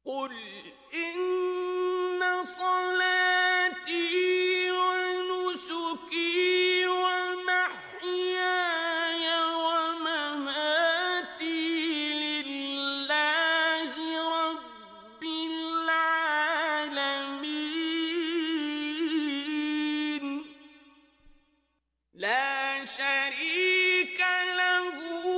قل إن صلاتي ونسكي ومحياي ومماتي لله رب العالمين لا شريك له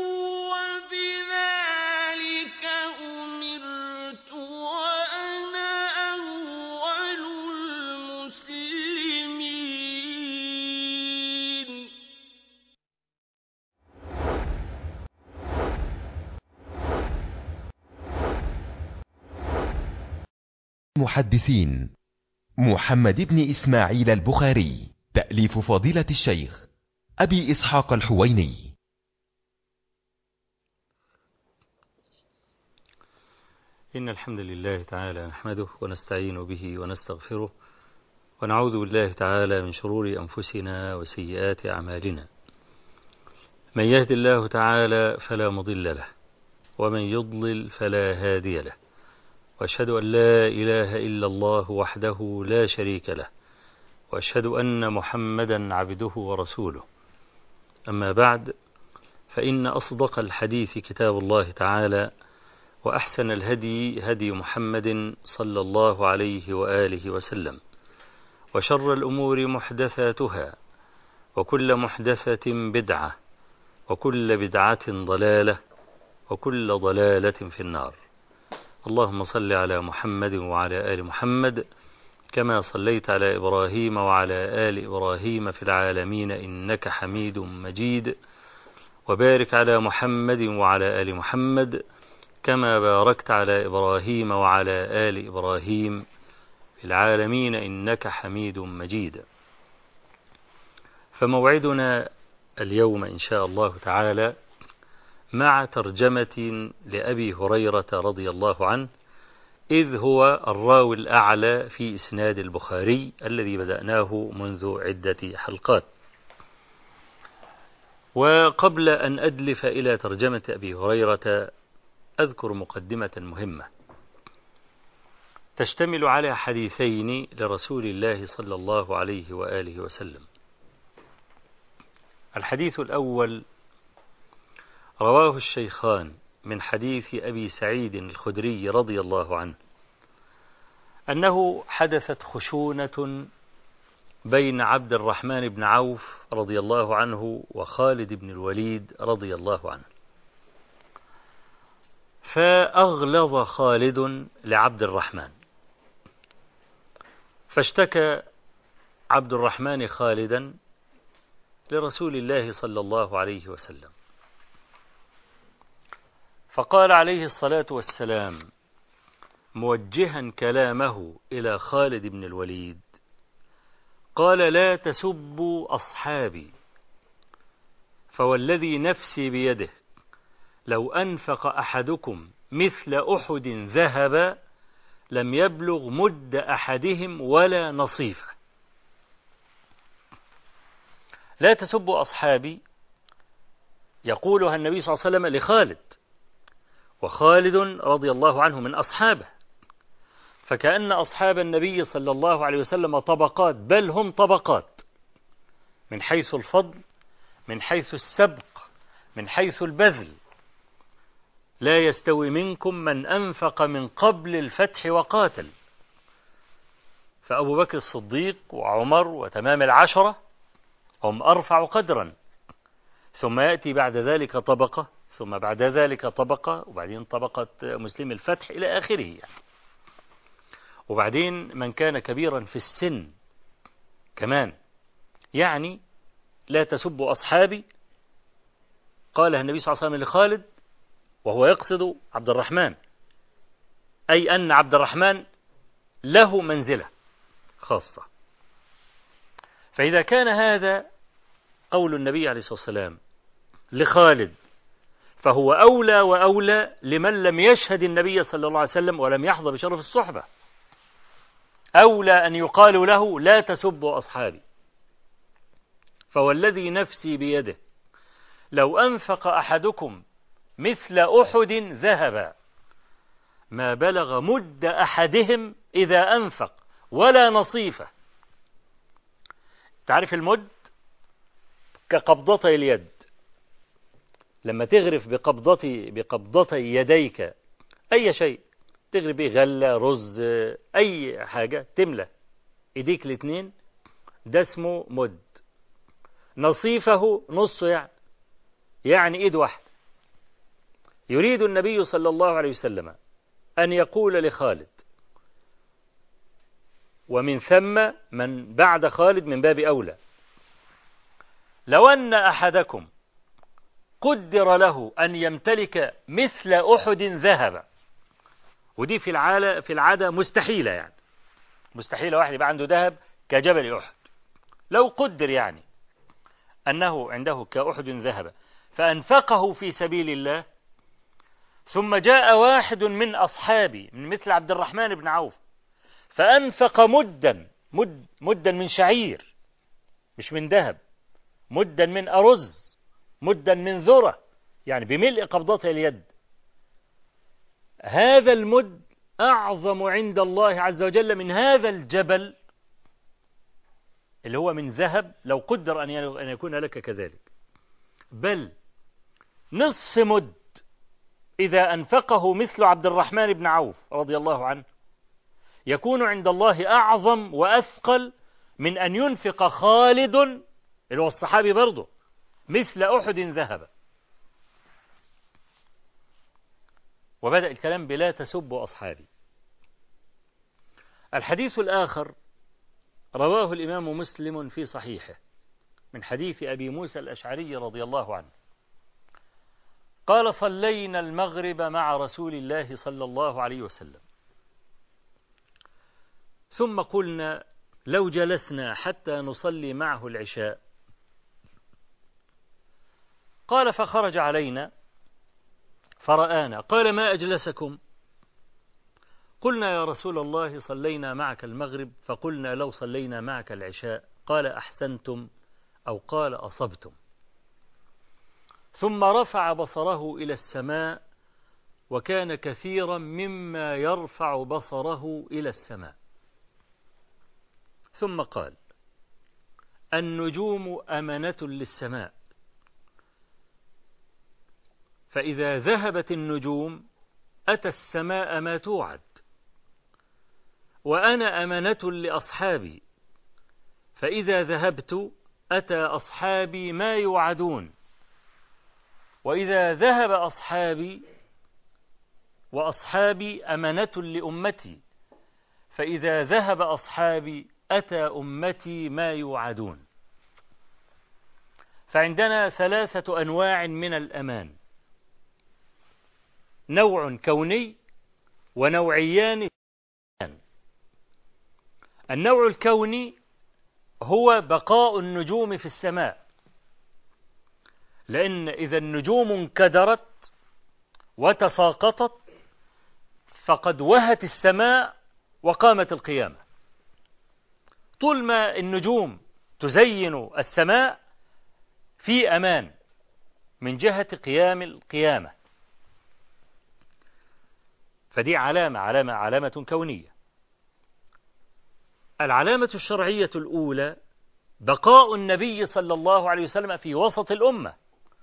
وبذلك أمرت وأنا أول المسلمين. محدثين محمد بن إسماعيل البخاري، تأليف فضيلة الشيخ أبي إسحاق الحويني. إن الحمد لله تعالى نحمده ونستعين به ونستغفره ونعوذ بالله تعالى من شرور أنفسنا وسيئات أعمالنا. من يهد الله تعالى فلا مضل له ومن يضلل فلا هادي له، وأشهد أن لا إله إلا الله وحده لا شريك له، وأشهد أن محمدا عبده ورسوله. أما بعد، فإن أصدق الحديث كتاب الله تعالى، وأحسن الهدي هدي محمد صلى الله عليه وآله وسلم، وشر الأمور محدثاتها، وكل محدثة بدعة، وكل بدعة ضلالة، وكل ضلالة في النار. اللهم صل على محمد وعلى آل محمد كما صليت على إبراهيم وعلى آل إبراهيم في العالمين إنك حميد مجيد، وبارك على محمد وعلى آل محمد كما باركت على إبراهيم وعلى آل إبراهيم في العالمين إنك حميد مجيد. فموعدنا اليوم إن شاء الله تعالى مع ترجمة لأبي هريرة رضي الله عنه، إذ هو الراوي الأعلى في إسناد البخاري الذي بدأناه منذ عدة حلقات. وقبل أن أدلف إلى ترجمة أبي هريرة أذكر مقدمة مهمة تشتمل على حديثين لرسول الله صلى الله عليه وآله وسلم. الحديث الأول رواه الشيخان من حديث أبي سعيد الخدري رضي الله عنه أنه حدثت خشونة بين عبد الرحمن بن عوف رضي الله عنه وخالد بن الوليد رضي الله عنه، فأغلظ خالد لعبد الرحمن، فاشتكى عبد الرحمن خالدا لرسول الله صلى الله عليه وسلم، فقال عليه الصلاة والسلام موجها كلامه إلى خالد بن الوليد، قال: لا تسبوا أصحابي، فوالذي نفسي بيده لو أنفق أحدكم مثل أحد ذهب لم يبلغ مد أحدهم ولا نصيفه. لا تسبوا أصحابي يقولها النبي صلى الله عليه وسلم لخالد، وخالد رضي الله عنه من أصحابه، فكأن أصحاب النبي صلى الله عليه وسلم طبقات، بل هم طبقات من حيث الفضل، من حيث السبق، من حيث البذل. لا يستوي منكم من أنفق من قبل الفتح وقاتل. فأبو بكر الصديق وعمر وتمام العشرة هم أرفع قدرا، ثم يأتي بعد ذلك طبقة، ثم بعد ذلك طبقة، وبعدين طبقة مسلم الفتح إلى آخره يعني. وبعدين من كان كبيرا في السن كمان. يعني لا تسبوا أصحابي قالها النبي صلى الله عليه وسلم لخالد وهو يقصد عبد الرحمن، أي أن عبد الرحمن له منزلة خاصة. فإذا كان هذا قول النبي عليه الصلاة والسلام لخالد، فهو أولى وأولى لمن لم يشهد النبي صلى الله عليه وسلم ولم يحظى بشرف الصحبة. أولى أن يقال له لا تسبوا أصحابي، فوالذي نفسي بيده لو أنفق أحدكم مثل أحد ذهبا ما بلغ مد أحدهم إذا أنفق ولا نصيفه. تعرف المد كقبضتي اليد، لما تغرف بقبضتي يديك أي شيء، تغرف به غلة، رز، أي حاجة، تملى إيديك الاثنين، ده اسمه مد. نصيفه نصه، يعني إيد واحدة. يريد النبي صلى الله عليه وسلم أن يقول لخالد، ومن ثم من بعد خالد من باب أولى، لو أن أحدكم قدر له أن يمتلك مثل أحد ذهب، ودي في العادة مستحيلة، يعني مستحيلة واحد يبقى عنده ذهب كجبل أحد. لو قدر يعني أنه عنده كأحد ذهب فأنفقه في سبيل الله، ثم جاء واحد من أصحابي من مثل عبد الرحمن بن عوف فأنفق مدا من شعير، مش من ذهب، مدا من أرز، مدا من ذرة، يعني بملء قبضته اليد، هذا المد أعظم عند الله عز وجل من هذا الجبل اللي هو من ذهب، لو قدر أن يكون لك كذلك. بل نصف مد إذا أنفقه مثل عبد الرحمن بن عوف رضي الله عنه يكون عند الله أعظم وأثقل من أن ينفق خالد اللي هو الصحابي برضه مثل أحد ذهب. وبدأ الكلام بلا تسبوا أصحابي. الحديث الآخر رواه الإمام مسلم في صحيحه من حديث أبي موسى الأشعري رضي الله عنه قال: صلينا المغرب مع رسول الله صلى الله عليه وسلم، ثم قلنا لو جلسنا حتى نصلي معه العشاء. قال: فخرج علينا فرآنا، قال: ما أجلسكم؟ قلنا: يا رسول الله صلينا معك المغرب، فقلنا لو صلينا معك العشاء. قال: أحسنتم، أو قال: أصبتم. ثم رفع بصره إلى السماء، وكان كثيرا مما يرفع بصره إلى السماء، ثم قال: النجوم أمنة للسماء، فإذا ذهبت النجوم أتى السماء ما توعد، وأنا أمنة لأصحابي، فإذا ذهبت أتى أصحابي ما يوعدون، وإذا ذهب أصحابي وأصحابي أمنة لأمتي، فإذا ذهب أصحابي أتى أمتي ما يوعدون. فعندنا 3 أنواع من الأمان: نوع كوني ونوعيان. النوع الكوني هو بقاء النجوم في السماء، لأن إذا النجوم انكدرت وتساقطت فقد وهت السماء وقامت القيامة. طول ما النجوم تزين السماء في أمان من جهة قيام القيامة، فدي علامة كونية. العلامة الشرعية الأولى بقاء النبي صلى الله عليه وسلم في وسط الأمة.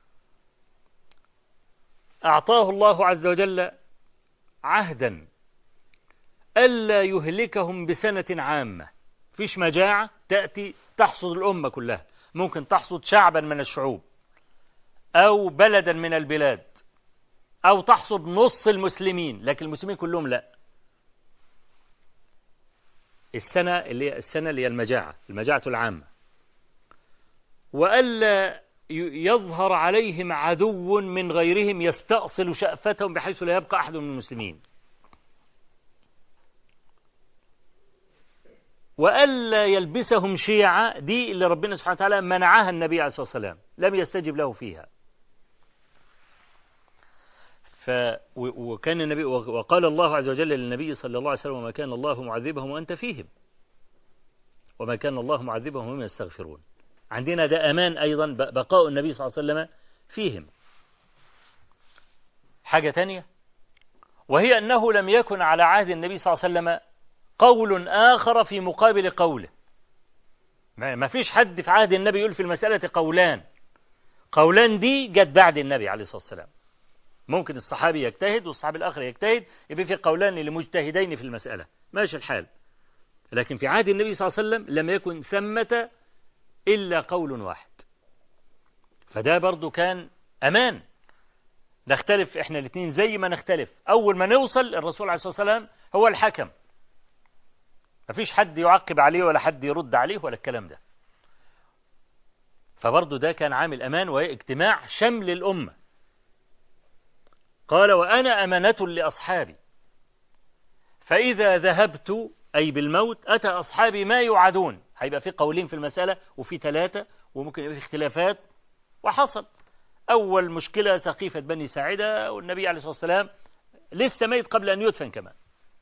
أعطاه الله عز وجل عهدا ألا يهلكهم بسنة عامة، فيش مجاعة تأتي تحصد الأمة كلها، ممكن تحصد شعبا من الشعوب أو بلدا من البلاد أو تحصد نص المسلمين، لكن المسلمين كلهم لا. السنة اللي هي المجاعة العامة. وألا يظهر عليهم عدو من غيرهم يستأصل شأفتهم بحيث لا يبقى أحد من المسلمين. وألا يلبسهم شيعة، دي اللي ربنا سبحانه وتعالى منعها النبي عليه الصلاة والسلام، لم يستجب له فيها. وكان النبي وقال الله عز وجل للنبي صلى الله عليه وسلم: وما كان الله معذبهم وأنت فيهم وما كان الله معذبهم وهم يستغفرون. عندنا ده أمان أيضا، بقاء النبي صلى الله عليه وسلم فيهم. حاجة تانية: وهي أنه لم يكن على عهد النبي صلى الله عليه وسلم قول آخر في مقابل قوله. ما فيش حد في عهد النبي يقول في المسألة قولان دي جت بعد النبي عليه الصلاة والسلام. ممكن الصحابي يجتهد والصحابي الآخر يجتهد، يبقى في قولان لمجتهدين في المسألة، ماشي الحال. لكن في عهد النبي صلى الله عليه وسلم لم يكن ثمة إلا قول واحد. فده برضو كان أمان. نختلف إحنا الاثنين زي ما نختلف، أول ما نوصل الرسول عليه الصلاة والسلام هو الحكم، مفيش حد يعقب عليه ولا حد يرد عليه ولا الكلام ده. فبرضو ده كان عامل أمان واجتماع شمل الأمة. قال وأنا أمانة لأصحابي، فإذا ذهبت أي بالموت أتى أصحابي ما يوعدون. هيبقى في قولين في المسألة وفي 3 وممكن يبقى في اختلافات. وحصل أول مشكلة سقيفة بني ساعدة، والنبي عليه الصلاة والسلام لسه ميت قبل أن يدفن كمان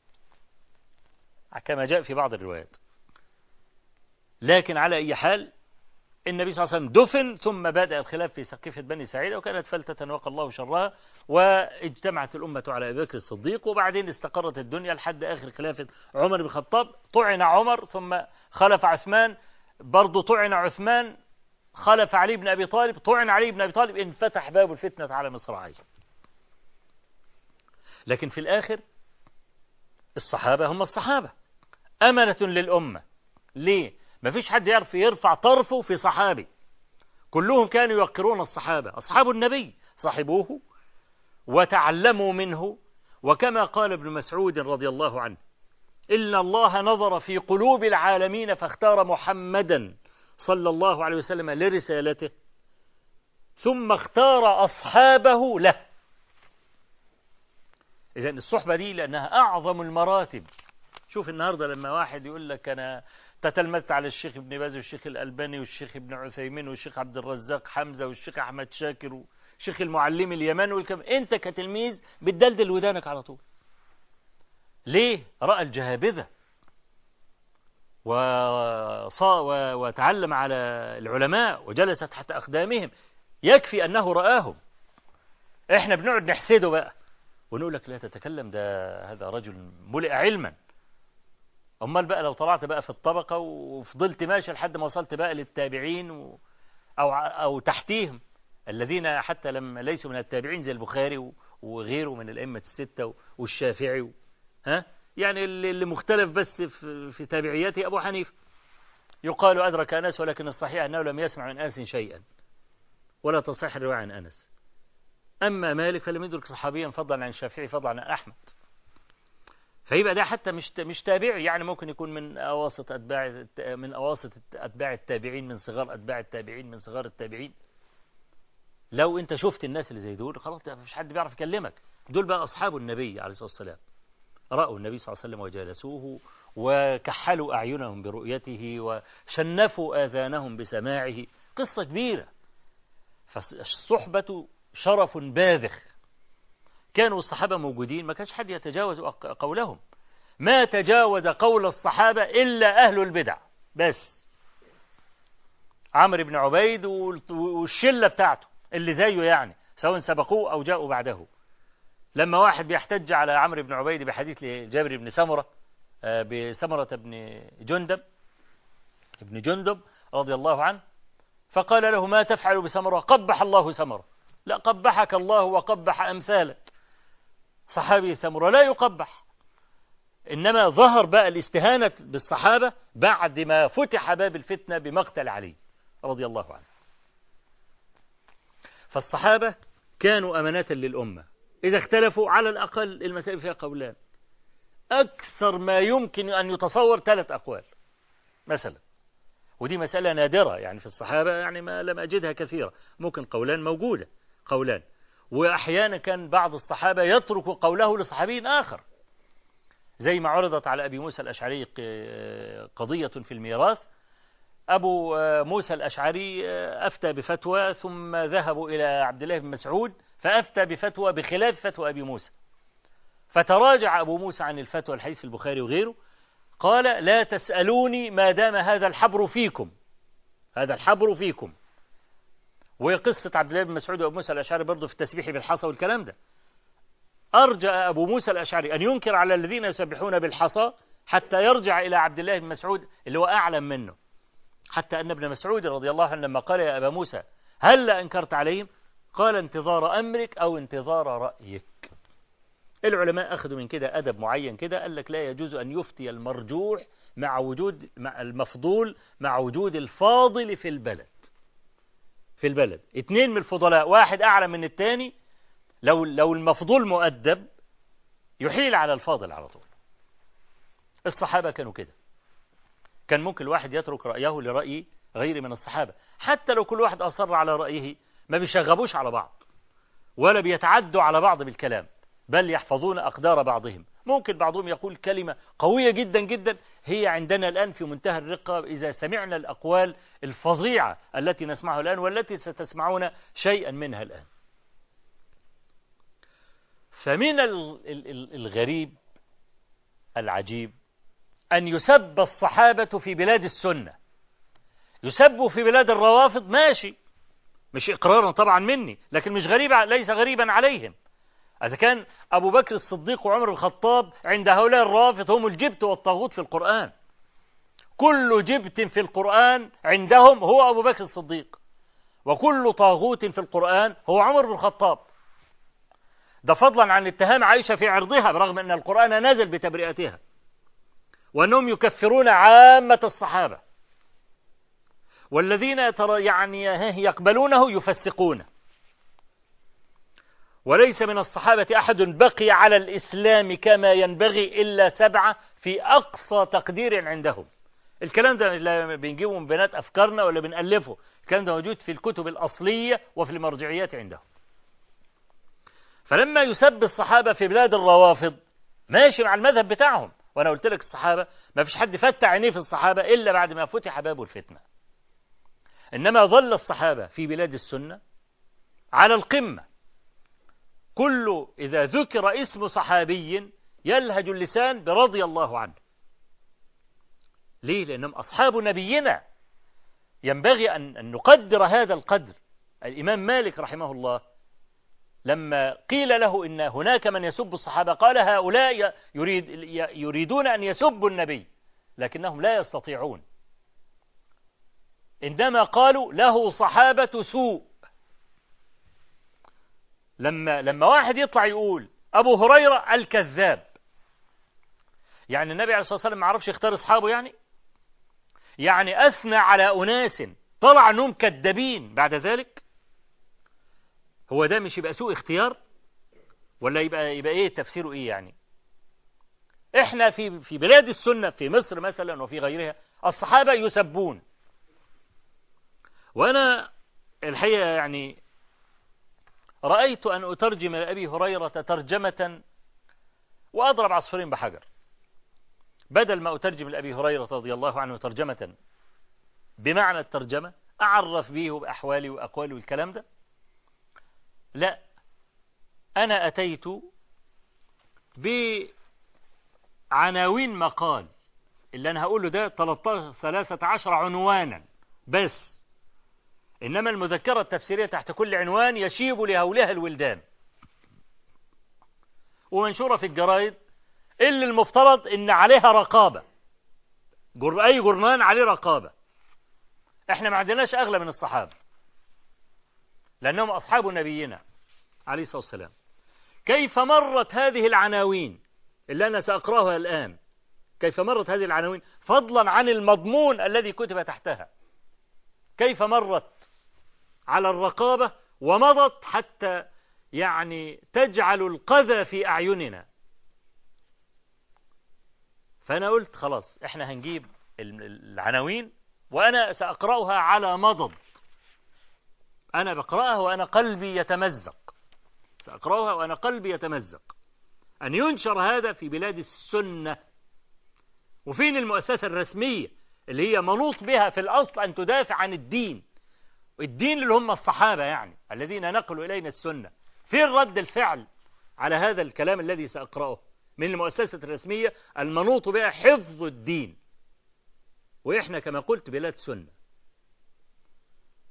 كما جاء في بعض الروايات. لكن على أي حال النبي صلى الله عليه وسلم دفن، ثم بدأ الخلاف في سقيفة بني ساعدة، وكانت فلتة وقى الله شرها، واجتمعت الأمة على أبي بكر الصديق، وبعدين استقرت الدنيا لحد آخر خلافة عمر بن الخطاب. طعن عمر ثم خلف عثمان، برضو طعن عثمان، خلف علي بن أبي طالب، طعن علي بن أبي طالب، انفتح باب الفتنة على مصراعيه. لكن في الآخر الصحابة هم الصحابة، أمنة للأمة. ليه؟ ما فيش حد يعرف يرفع طرفه في صحابي، كلهم كانوا يوقرون الصحابة، أصحاب النبي صحبوه وتعلموا منه. وكما قال ابن مسعود رضي الله عنه: إن الله نظر في قلوب العالمين فاختار محمدا صلى الله عليه وسلم لرسالته، ثم اختار أصحابه له. إذن الصحبة دي لأنها أعظم المراتب. شوف النهاردة لما واحد يقول لك أنا تتلمذت على الشيخ ابن باز والشيخ الألباني والشيخ ابن عثيمين والشيخ عبد الرزاق حمزة والشيخ أحمد شاكر والشيخ المعلم اليمن أنت كتلميذ بتدلدل ودانك على طول. ليه؟ رأى الجهابذة وتعلم على العلماء وجلس تحت أقدامهم، يكفي أنه رآهم. إحنا بنقعد نحسده بقى ونقول لك لا تتكلم، ده هذا رجل ملئ علما. أمال بقى لو طلعت بقى في الطبقة وفضلت ماشي لحد ما وصلت بقى للتابعين أو تحتيهم الذين حتى لم ليسوا من التابعين زي البخاري وغيره من الأئمة الستة والشافعي، يعني اللي مختلف بس في تابعيته أبو حنيفة، يقال أدرك أنس، ولكن الصحيح أنه لم يسمع من أنس شيئا ولا تصح الرواية عن أنس. أما مالك فلم يدرك صحابيا فضلا عن الشافعي فضلا عن أحمد. فيبقى ده حتى مش تابعي، يعني ممكن يكون من أواسط أتباع التابعين، من صغار أتباع التابعين، من صغار التابعين. لو أنت شفت الناس اللي زي دول خلاص مفيش حد بيعرف يكلمك. دول بقى أصحاب النبي عليه الصلاة والسلام، رأوا النبي صلى الله عليه وسلم وجالسوه وكحلوا أعينهم برؤيته وشنفوا آذانهم بسماعه. قصة كبيرة. فالصحبة شرف باذخ. كانوا الصحابة موجودين ما كانش حد يتجاوز قولهم. ما تجاوز قول الصحابة إلا أهل البدع بس. عمرو بن عبيد والشلة بتاعته اللي زيه، يعني سواء سبقوه أو جاءوا بعده. لما واحد بيحتج على عمرو بن عبيد بحديث لجابر بن سمرة بسمرة بن جندب رضي الله عنه، فقال له ما تفعل بسمرة؟ قبح الله سمرة. لا، قبحك الله وقبح أمثالك. صحابي سمرة لا يقبح. إنما ظهر بقى الاستهانة بالصحابة بعد ما فتح باب الفتنة بمقتل علي رضي الله عنه. فالصحابة كانوا أمانة للأمة. إذا اختلفوا على الأقل المسائل فيها قولان، أكثر ما يمكن أن يتصور 3 أقوال مثلا، ودي مسألة نادرة يعني في الصحابة، يعني ما لم أجدها كثيرة. ممكن قولان موجودة، قولان. وأحيانا كان بعض الصحابة يترك قوله لصحابي آخر، زي ما عرضت على أبي موسى الأشعري قضية في الميراث. أبو موسى الأشعري أفتى بفتوى، ثم ذهبوا إلى عبد الله بن مسعود فأفتى بفتوى بخلاف فتوى أبي موسى، فتراجع أبو موسى عن الفتوى، الحديث في البخاري وغيره، قال لا تسألوني ما دام هذا الحبر فيكم، هذا الحبر فيكم. وقصة عبد الله بن مسعود وأبو موسى الأشعري برضه في التسبيح بالحصى والكلام ده. أرجأ أبو موسى الأشعري أن ينكر على الذين يسبحون بالحصى حتى يرجع إلى عبد الله بن مسعود اللي هو أعلم منه، حتى أن ابن مسعود رضي الله عنه لما قال يا أبا موسى هل أنكرت عليهم؟ قال انتظار أمرك أو انتظار رأيك. العلماء أخذوا من كده أدب معين كده، قال لك لا يجوز أن يفتي المرجوح مع المفضول مع وجود الفاضل في البلد. اتنين من الفضلاء واحد أعلم من التاني، لو المفضول مؤدب يحيل على الفاضل على طول. الصحابة كانوا كده، كان ممكن الواحد يترك رأيه لرأي غير من الصحابة، حتى لو كل واحد أصر على رأيه ما بيشغبوش على بعض ولا بيتعدوا على بعض بالكلام، بل يحفظون أقدار بعضهم. ممكن بعضهم يقول كلمة قوية جدا جدا، هي عندنا الآن في منتهى الرقة إذا سمعنا الأقوال الفظيعة التي نسمعها الآن والتي ستسمعون شيئا منها الآن. فمن الغريب العجيب أن يسب الصحابة في بلاد السنة، يسبوا في بلاد الروافض ماشي، مش إقرارا طبعا مني، لكن مش غريب، ليس غريبا عليهم. إذا كان أبو بكر الصديق وعمر الخطاب عند هؤلاء الروافض هم الجبت والطاغوت في القرآن، كل جبت في القرآن عندهم هو أبو بكر الصديق، وكل طاغوت في القرآن هو عمر بن الخطاب. ده فضلا عن اتهام عائشة في عرضها برغم أن القرآن نزل بتبرئتها، وأنهم يكفرون عامة الصحابة، والذين يقبلونه يفسقونه. وليس من الصحابة أحد بقي على الإسلام كما ينبغي إلا 7 في أقصى تقدير عندهم. الكلام ده لا بنجيبه من بنات أفكارنا ولا بنألفه، الكلام ده موجود في الكتب الأصلية وفي المرجعيات عندهم. فلما يسب الصحابة في بلاد الروافض ماشي مع المذهب بتاعهم، وأنا قلت لك الصحابة ما فيش حد فتح عينيه في الصحابة إلا بعد ما فتح باب الفتنة، إنما ظل الصحابة في بلاد السنة على القمة. إذا ذكر اسم صحابي يلهج اللسان برضي الله عنه. ليه؟ لأنهم أصحاب نبينا، ينبغي أن نقدر هذا القدر. الإمام مالك رحمه الله لما قيل له إن هناك من يسب الصحابة قال هؤلاء يريدون أن يسبوا النبي لكنهم لا يستطيعون، إنما قالوا له صحابة سوء. لما واحد يطلع يقول أبو هريرة الكذاب، يعني النبي عليه الصلاة والسلام ما عرفش يختار أصحابه، يعني أثنى على أناس طلع أنهم كذابين بعد ذلك. هو ده مش يبقى سوء اختيار؟ ولا يبقى إيه تفسيره إيه يعني؟ إحنا في بلاد السنة في مصر مثلا وفي غيرها الصحابة يسبون، وأنا الحقيقة رأيت أن أترجم لأبي هريرة ترجمة وأضرب عصفورين بحجر، بدل ما أترجم لأبي هريرة رضي الله عنه ترجمة بمعنى الترجمة أعرف به بأحوالي وأقوالي والكلام ده، لا، أنا أتيت بعناوين مقال اللي أنا هقوله ده 13 عنوانا بس، إنما المذكرة التفسيرية تحت كل عنوان يشيب لهولها الولدان، ومنشورة في الجرائد اللي المفترض إن عليها رقابة، أي جرنان عليه رقابة. إحنا ما عندناش أغلى من الصحابة لأنهم أصحاب نبينا عليه الصلاة والسلام. كيف مرت هذه العناوين اللي أنا سأقرأها الآن، كيف مرت هذه العناوين فضلا عن المضمون الذي كتب تحتها، كيف مرت على الرقابة ومضت حتى تجعل القذى في أعيننا. فأنا قلت خلاص إحنا هنجيب العناوين وأنا سأقرأها على مضض، أنا بقرأها وأنا قلبي يتمزق، سأقرأها وأنا قلبي يتمزق أن ينشر هذا في بلاد السنة. وفين المؤسسة الرسمية اللي هي منوط بها في الأصل أن تدافع عن الدين اللي هم الصحابة الذين نقلوا إلينا السنة؟ فين رد الفعل على هذا الكلام الذي سأقرأه من المؤسسة الرسمية المنوط بها حفظ الدين؟ وإحنا كما قلت بلاد سنة.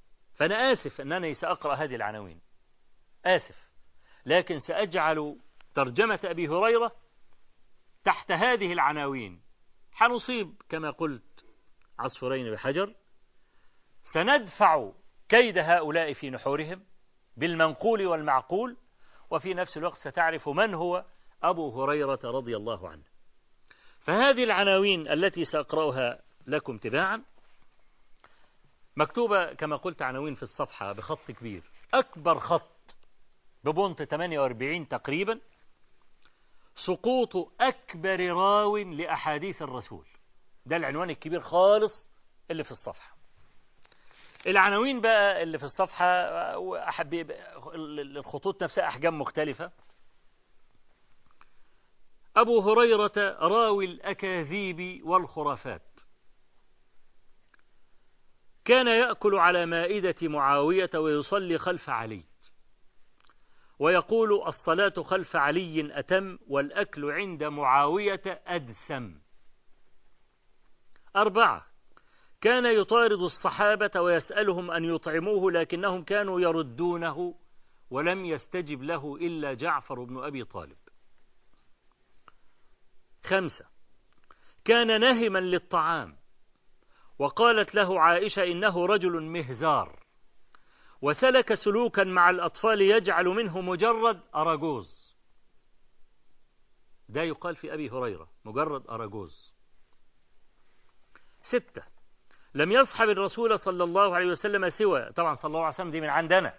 فأنا آسف أنني سأقرأ هذه العناوين، آسف، لكن سأجعل ترجمة أبي هريرة تحت هذه العناوين حنصيب كما قلت عصفورين بحجر. سندفع كيد هؤلاء في نحورهم بالمنقول والمعقول، وفي نفس الوقت ستعرف من هو أبو هريرة رضي الله عنه. فهذه العناوين التي سأقرأها لكم تباعا مكتوبة كما قلت عناوين في الصفحة بخط كبير، أكبر خط ببونت 48 تقريبا، سقوط أكبر راو لأحاديث الرسول. ده العنوان الكبير خالص اللي في الصفحة. العناوين بقى اللي في الصفحة الخطوط نفسها أحجام مختلفة. أبو هريرة راوي الأكاذيب والخرافات، كان يأكل على مائدة معاوية ويصلي خلف علي، ويقول الصلاة خلف علي أتم والأكل عند معاوية أدسم. 4. كان يطارد الصحابة ويسألهم أن يطعموه لكنهم كانوا يردونه، ولم يستجب له إلا جعفر بن أبي طالب. 5. كان نهما للطعام، وقالت له عائشة إنه رجل مهزار، وسلك سلوكا مع الأطفال يجعل منه مجرد أراجوز. ده يقال في أبي هريرة مجرد أراجوز. 6. لم يصحب الرسول صلى الله عليه وسلم سوى، طبعا صلى الله عليه وسلم دي من عندنا،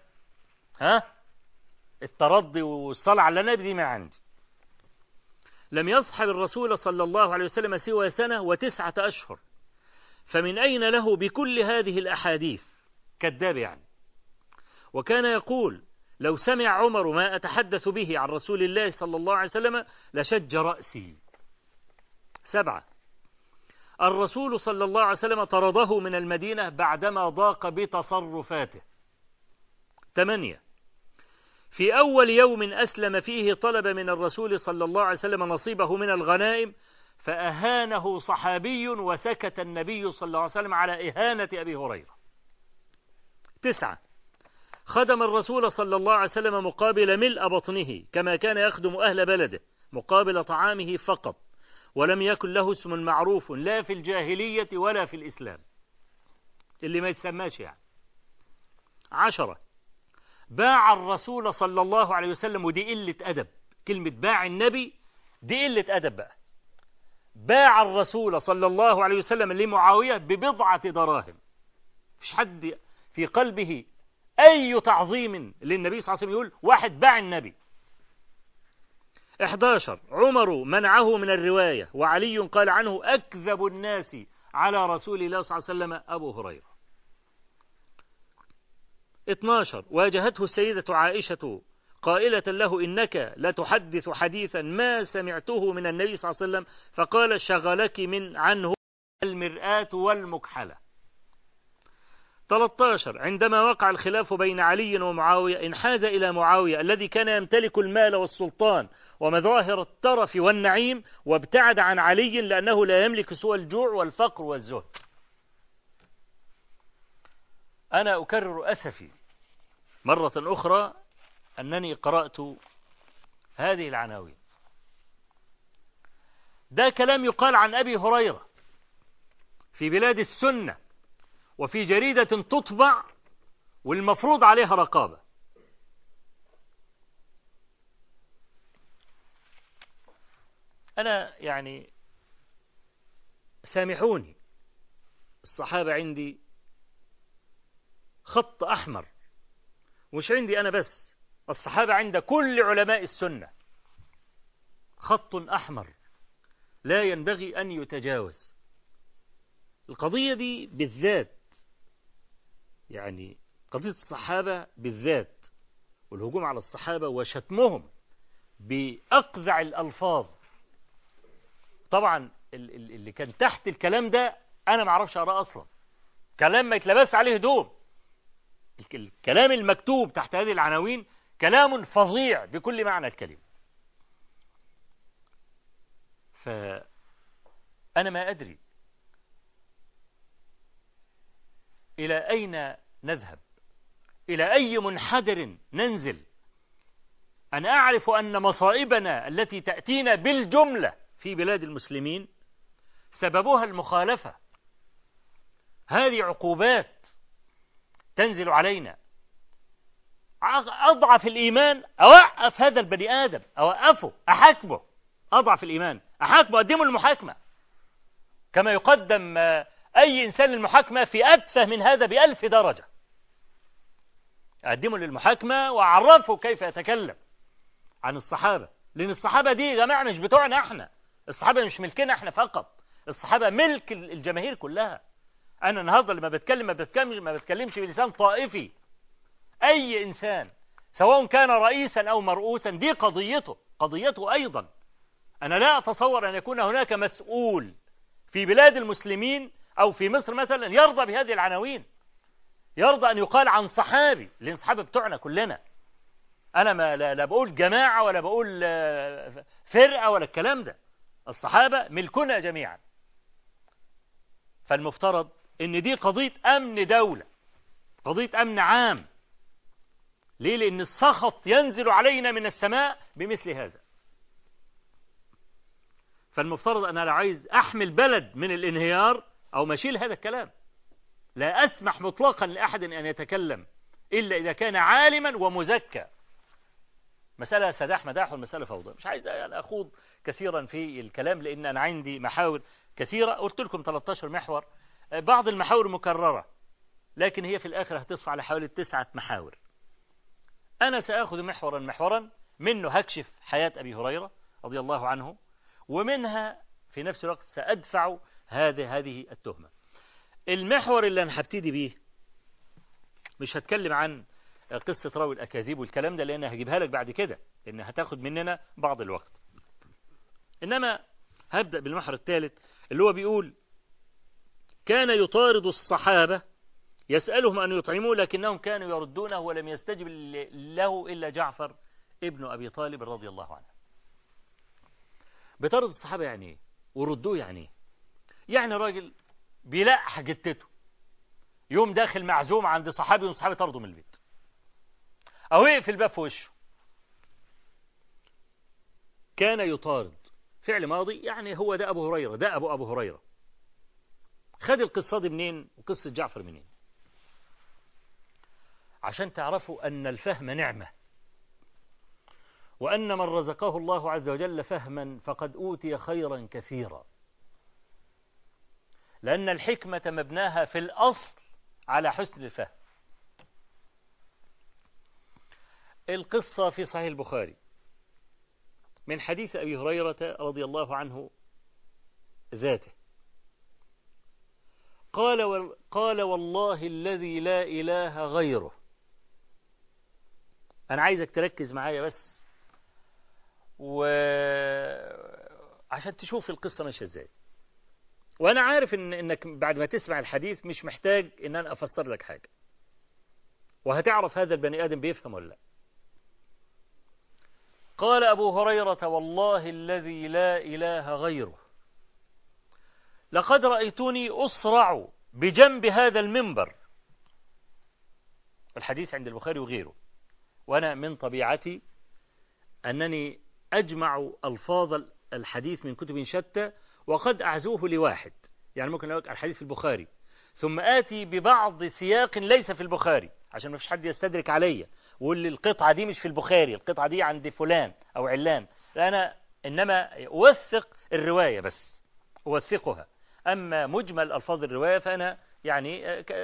الترضي والصلاة على النبي دي من عندي. لم يصحب الرسول صلى الله عليه وسلم سوى 1 و9 أشهر، فمن أين له بكل هذه الأحاديث؟ كذاب يعني. وكان يقول لو سمع عمر ما أتحدث به عن رسول الله صلى الله عليه وسلم لشج رأسي. 7. الرسول صلى الله عليه وسلم طرده من المدينة بعدما ضاق بتصرفاته. 8. في أول يوم أسلم فيه طلب من الرسول صلى الله عليه وسلم نصيبه من الغنائم، فأهانه صحابي وسكت النبي صلى الله عليه وسلم على إهانة أبي هريرة. 9. خدم الرسول صلى الله عليه وسلم مقابل ملء بطنه كما كان يخدم أهل بلده مقابل طعامه فقط، ولم يكن له اسم معروف لا في الجاهلية ولا في الإسلام، اللي ما يتسماش يعني. 10. باع الرسول صلى الله عليه وسلم، ودي قلة أدب، كلمة باع النبي دي قلة أدب بقى. باع الرسول صلى الله عليه وسلم لمعاوية ب1 دراهم. مفيش حد في قلبه أي تعظيم للنبي صلى الله عليه وسلم يقول واحد باع النبي. 11. عمر منعه من الرواية، وعلي قال عنه أكذب الناس على رسول الله صلى الله عليه وسلم أبو هريرة. 12. واجهته السيدة عائشة قائلة له إنك لتحدث حديثا ما سمعته من النبي صلى الله عليه وسلم، فقال شغلك من عنه المرآة والمكحلة. 13. عندما وقع الخلاف بين علي ومعاوية انحاز إلى معاوية الذي كان يمتلك المال والسلطان ومظاهر الترف والنعيم، وابتعد عن علي لأنه لا يملك سوى الجوع والفقر والزهد. أنا أكرر أسفي مرة أخرى أنني قرأت هذه العناوين. ده كلام يقال عن أبي هريرة في بلاد السنة وفي جريدة تطبع والمفروض عليها رقابة. أنا يعني سامحوني، الصحابة عندي خط أحمر، مش عندي أنا بس، الصحابة عند كل علماء السنة خط أحمر لا ينبغي أن يتجاوز. القضية دي بالذات، يعني قضية الصحابة بالذات والهجوم على الصحابة وشتمهم بأقذع الألفاظ، طبعا اللي كان تحت الكلام ده أنا ما اعرفش أقرأ أصلا، كلام ما يتلبس عليه هدوم. الكلام المكتوب تحت هذه العناوين كلام فظيع بكل معنى الكلمة. فأنا ما أدري إلى أين نذهب، إلى أي منحدر ننزل أنا أعرف أن مصائبنا التي تأتينا بالجملة في بلاد المسلمين سببها المخالفة. هذه عقوبات تنزل علينا. أضعف الإيمان أوقف هذا البني آدم، أوقفه، أحاكمه. أضعف الإيمان أحاكمه، أقدمه للمحاكمة كما يقدم أي إنسان للمحاكمة في أتفه من هذا ب1000 درجة. أقدمه للمحاكمة وأعرفه كيف يتكلم عن الصحابة، لأن الصحابة دي يا جماعة مش بتوعنا احنا، الصحابة مش ملكنا احنا فقط، الصحابة ملك الجماهير كلها. أنا النهاردة لما بتكلم ما بتكلمش بلسان طائفي. أي إنسان سواء كان رئيسا أو مرؤوسا دي قضيته أيضا. أنا لا أتصور أن يكون هناك مسؤول في بلاد المسلمين أو في مصر مثلا يرضى بهذه العناوين، يرضى أن يقال عن صحابي، لأن الصحابة بتوعنا كلنا. أنا لا بقول جماعة ولا بقول فرقة ولا الكلام ده، الصحابة ملكنا جميعا. فالمفترض أن دي قضية أمن دولة، قضية أمن عام. ليه؟ لأن السخط ينزل علينا من السماء بمثل هذا. فالمفترض أنا لا عايز أحمل بلد من الانهيار أو مشيل هذا الكلام. لا أسمح مطلقا لأحد أن يتكلم إلا إذا كان عالما ومزكى. مسألة سداح مداح والمسألة فوضى. مش عايز يعني أخوض كثيرا في الكلام، لأن أنا عندي محاور كثيرة. قلت لكم 13 محور، بعض المحاور مكررة، لكن هي في الآخر هتصف على حوالي 9 محاور. أنا سأخذ محورا منه هكشف حياة أبي هريرة رضي الله عنه، ومنها في نفس الوقت سأدفع هذه التهمة. المحور اللي أنا هبتدي بيه مش هتكلم عن قصة راوي الأكاذيب والكلام ده، لأن هجيبها لك بعد كده، لأن هتاخد مننا بعض الوقت. إنما هبدأ بالمحور الثالث اللي هو بيقول: كان يطارد الصحابة يسألهم أن يطعموه لكنهم كانوا يردونه ولم يستجب له إلا جعفر ابن أبي طالب رضي الله عنه. بطارد الصحابة يعني إيه؟ وردوه يعني إيه؟ يعني راجل بيلقح جتته، يوم داخل معزوم عند صحابي والصحابي طرده من البيت، أو يقفل الباب في وشه. كان يطارد فعل ماضي، يعني هو ده أبو هريرة، ده أبو هريرة. خد القصة دي منين وقصة جعفر منين؟ عشان تعرفوا أن الفهم نعمة، وأن من رزقه الله عز وجل فهما فقد أوتي خيرا كثيرا، لأن الحكمة مبناها في الأصل على حسن الفهم. القصة في صحيح البخاري من حديث أبي هريرة رضي الله عنه ذاته قال والله الذي لا إله غيره. أنا عايزك تركز معايا بس عشان تشوف القصة ماشية ازاي. وأنا عارف إنك بعد ما تسمع الحديث مش محتاج إن أنا أفسر لك حاجة، وهتعرف هذا البني آدم بيفهم ولا لا. قال أبو هريرة والله الذي لا إله غيره لقد رأيتني أصرع بجنب هذا المنبر. الحديث عند البخاري وغيره، وأنا من طبيعتي أنني أجمع ألفاظ الحديث من كتب شتى وقد أعزوه لواحد. يعني ممكن أقول الحديث في البخاري ثم آتي ببعض سياق ليس في البخاري عشان ما فيش حد يستدرك عليا ويقول لي القطعة دي مش في البخاري، القطعة دي عند فلان أو علان. أنا إنما أوثق الرواية بس، أوثقها. أما مجمل ألفاظ الرواية فأنا يعني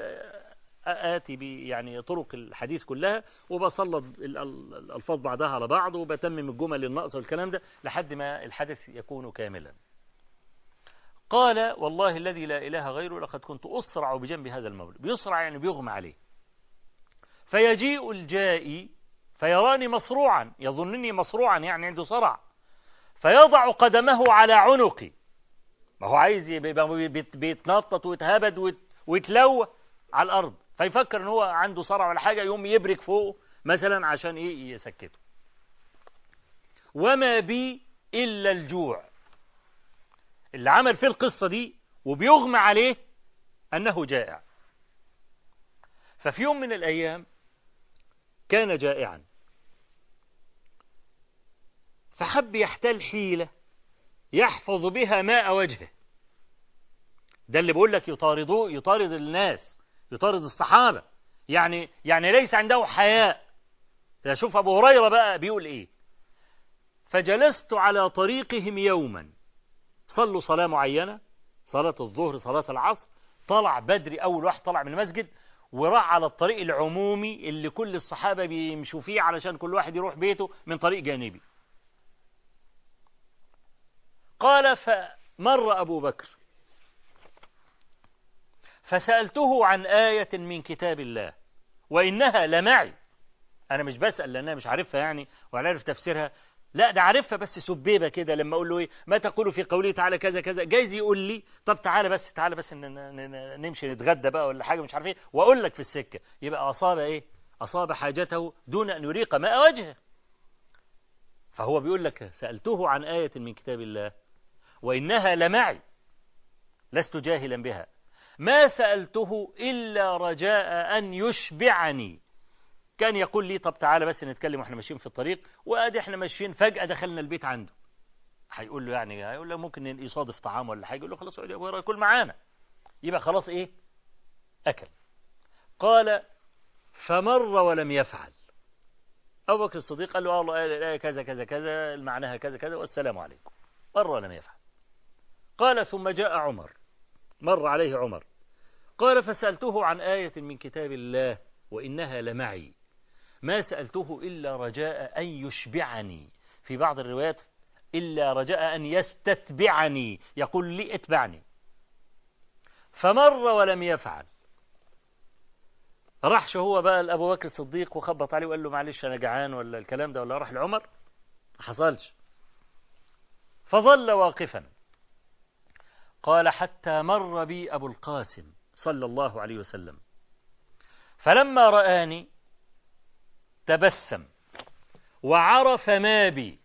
آتي يعني طرق الحديث كلها وبسلط الألفاظ بعضها على بعض وبتمم الجمل الناقصة والكلام ده لحد ما الحدث يكون كاملا. قال والله الذي لا إله غيره لقد كنت أصرع بجنب هذا المولى. بيصرع يعني بيغمى عليه. فيجيء الجائي فيراني مصروعا، يظنني مصروعا يعني عنده صرع، فيضع قدمه على عنقي. ما هو عايز بيتنطط ويتهبد ويتلوى على الأرض، فيفكر ان هو عنده صرع ولا حاجة، يوم يبرك فوق مثلا عشان ايه يسكته. وما بي إلا الجوع. اللي عمل في القصة دي وبيغمى عليه أنه جائع. ففي يوم من الأيام كان جائعا فحب يحتال حيلة يحفظ بها ماء وجهه. ده اللي بقول لك يطاردوه، يطارد الناس، يطارد الصحابة، يعني ليس عنده حياء. شوف أبو هريرة بقى بيقول إيه: فجلست على طريقهم يوما، صلوا صلاة معينة، صلاة الظهر صلاة العصر، طلع بدري أول واحد طلع من المسجد وراح على الطريق العمومي اللي كل الصحابة بيمشوا فيه علشان كل واحد يروح بيته من طريق جانبي. قال: فمر أبو بكر فسألته عن آية من كتاب الله وإنها لمعي. أنا مش بسأل لأن أنا مش عارفها يعني ولا عارف تفسيرها، لا ده عارفها بس سبيبة كده. لما أقول له إيه ما تقول في قوله تعالى كذا كذا، جايز يقول لي طب تعالى بس نمشي نتغدى بقى ولا حاجة مش عارف إيه، وأقول لك في السكة. يبقى أصاب إيه؟ أصاب حاجته دون أن يريق ماء وجهه. فهو بيقول لك سألته عن آية من كتاب الله وإنها لمعي لست جاهلا بها، ما سألته إلا رجاء أن يشبعني. كان يقول لي طب تعالى بس نتكلم واحنا ماشيين في الطريق، وادي احنا ماشيين فجأة دخلنا البيت عنده. هيقول له يعني هيقول له ممكن يصادف طعام ولا حاجة، يقول له خلاص اقعد يا ابو هريرة كل معانا، يبقى خلاص ايه أكل. قال: فمر ولم يفعل. أبو بكر الصديق قال له الله الآية كذا كذا كذا معناها كذا كذا والسلام عليكم. مر ولم يفعل. قال: ثم جاء عمر، مر عليه عمر، قال: فسألته عن آية من كتاب الله وإنها لمعي، ما سألته إلا رجاء أن يشبعني. في بعض الروايات إلا رجاء أن يستتبعني، يقول لي اتبعني. فمر ولم يفعل. راحش هو بقى لأبو بكر الصديق وخبط عليه وقال له معلش أنا جعان ولا الكلام ده، ولا راح لعمر، ما حصلش. فظل واقفا. قال: حتى مر بي أبو القاسم صلى الله عليه وسلم، فلما رآني تبسم وعرف ما بي،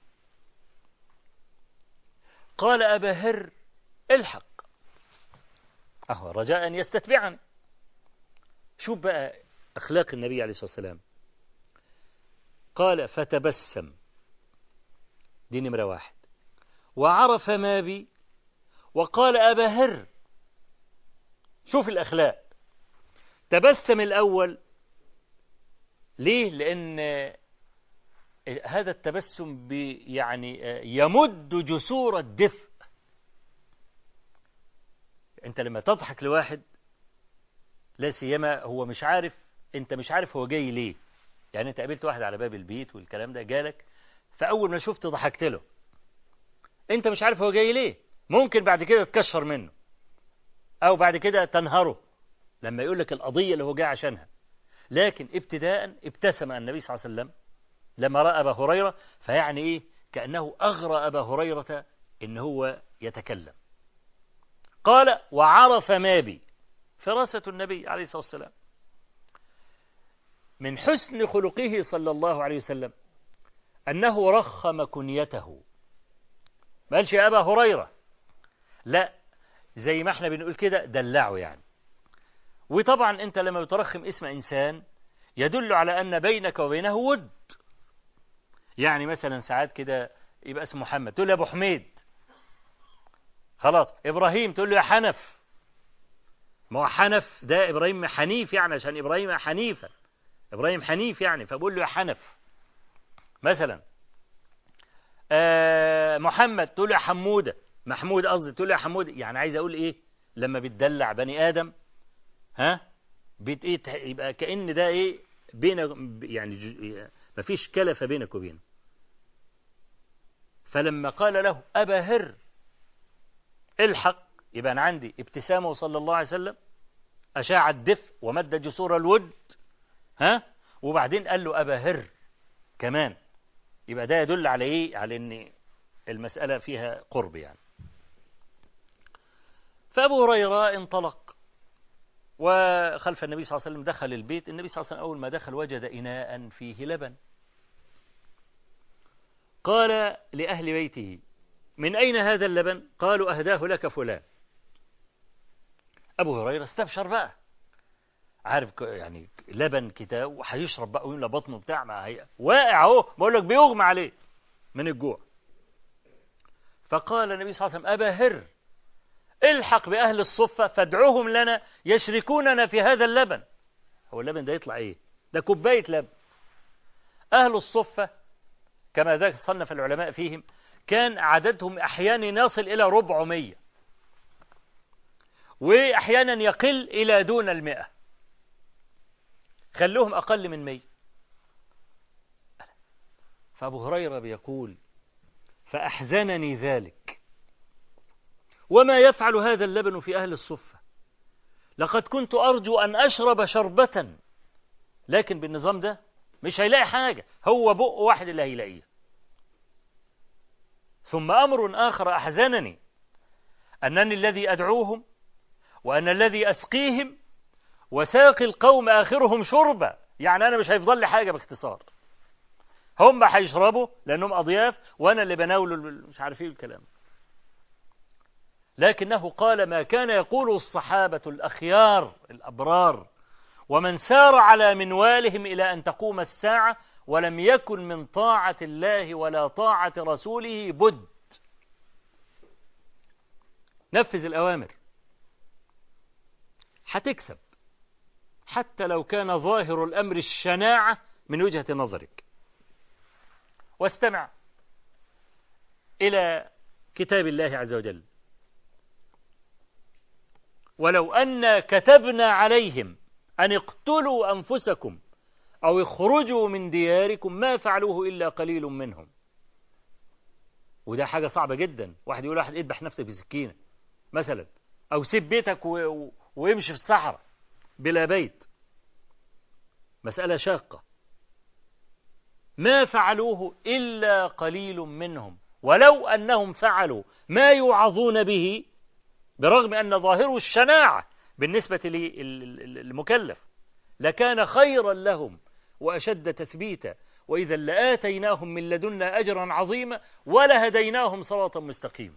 قال: أبا هر الحق، أهو رجاء أن يستتبعني. شوف بقى أخلاق النبي عليه الصلاة والسلام. قال: فتبسم، دي نمرة واحد، وعرف ما بي، وقال: أبا هر. شوف الأخلاق. تبسم الأول ليه؟ لأن هذا التبسم يعني يمد جسور الدفء. أنت لما تضحك لواحد لا سيما هو مش عارف، أنت مش عارف هو جاي ليه. يعني أنت قابلت واحد على باب البيت والكلام ده جالك، فأول ما شفت ضحكت له، أنت مش عارف هو جاي ليه. ممكن بعد كده تكشر منه أو بعد كده تنهره لما يقول لك القضية اللي هو جاي عشانها. لكن ابتداء ابتسم النبي صلى الله عليه وسلم لما رأى أبا هريرة، فيعني إيه؟ كأنه أغرى أبا هريرة إن هو يتكلم. قال: وعرف ما بي، فراسة النبي عليه الصلاة والسلام. من حسن خلقه صلى الله عليه وسلم أنه رخم كنيته، ما قالش يا أبا هريرة، لا، زي ما احنا بنقول كده دلعه يعني. وطبعا أنت لما بترخم اسم إنسان يدل على أن بينك وبينه ود. يعني مثلا ساعات كده يبقى اسمه محمد تقول له يا أبو حميد، خلاص. إبراهيم تقول له يا حنف، ما هو حنف ده إبراهيم حنيف يعني، عشان إبراهيم حنيفا، إبراهيم حنيف يعني، فبقول له يا حنف مثلا. محمد تقول له يا حمودة، محمود قصدي، تقول له يا حمودة. يعني عايز أقول إيه؟ لما بتدلع بني آدم يبقى كأن ده إيه بينك، يعني مفيش كلفة بينك وبينه. فلما قال له أبا هر الحق، يبقى أنا عندي ابتسامه صلى الله عليه وسلم أشاع الدفء ومد جسور الود، وبعدين قال له أبا هر كمان، يبقى ده يدل على إيه؟ على إن المسألة فيها قرب يعني. فأبو هريرة انطلق وخلف النبي صلى الله عليه وسلم، دخل البيت. النبي صلى الله عليه وسلم أول ما دخل وجد إناء فيه لبن. قال لأهل بيته: من أين هذا اللبن؟ قالوا: أهداه لك فلان. أبو هريرة استبشر بقى، عارف يعني لبن كده وهيشرب بقى ويملى بطنه بتاع، ما هي واقع اهو، بقول لك بيغمى عليه من الجوع. فقال النبي صلى الله عليه وسلم: أبا هر، الحق بأهل الصفة فادعوهم لنا يشركوننا في هذا اللبن. هو اللبن ده يطلع إيه؟ ده كوباية لبن. أهل الصفة كما ذاك صنف العلماء فيهم كان عددهم أحيانا يصل إلى 400، وأحيانا يقل إلى دون 100، خلوهم أقل من 100. فأبو هريرة بيقول: فأحزنني ذلك، وما يفعل هذا اللبن في أهل الصفة؟ لقد كنت أرجو أن أشرب شربة، لكن بالنظام ده مش هيلاقي حاجة، هو بق واحد اللي هيلاقيه. ثم أمر آخر أحزنني، أنني الذي أدعوهم وأن الذي أسقيهم وساقي القوم آخرهم شربا، يعني أنا مش هيفضل لي حاجة باختصار، هم هيشربوا لأنهم أضياف وأنا اللي بناولوا مش عارف إيه الكلام. لكنه قال: ما كان يقوله الصحابة الأخيار الأبرار ومن سار على منوالهم إلى أن تقوم الساعة، ولم يكن من طاعة الله ولا طاعة رسوله بد. نفذ الأوامر هتكسب، حتى لو كان ظاهر الأمر الشناعة من وجهة نظرك. واستمع إلى كتاب الله عز وجل: ولو أن كتبنا عليهم أن اقتلوا أنفسكم أو اخرجوا من دياركم ما فعلوه إلا قليل منهم. وده حاجة صعبة جدا، واحد يقول واحد: اذبح نفسك بسكينة مثلا، أو سيب بيتك ويمشي في الصحراء بلا بيت. مسألة شاقة. ما فعلوه إلا قليل منهم، ولو أنهم فعلوا ما يوعظون به برغم أن ظاهره الشناعة بالنسبة للمكلف لكان خيرا لهم وأشد تثبيتا، وإذا لآتيناهم من لدنا أجرا عظيما ولهديناهم صراطا مستقيما.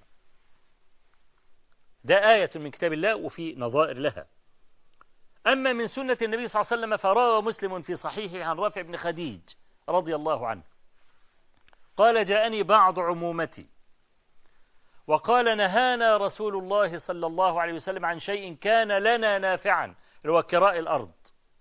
ده آية من كتاب الله وفي نظائر لها. أما من سنة النبي صلى الله عليه وسلم فروى مسلم في صحيحه عن رافع بن خديج رضي الله عنه قال: جاءني بعض عمومتي وقال: نهانا رسول الله صلى الله عليه وسلم عن شيء كان لنا نافعا، هو كراء الأرض،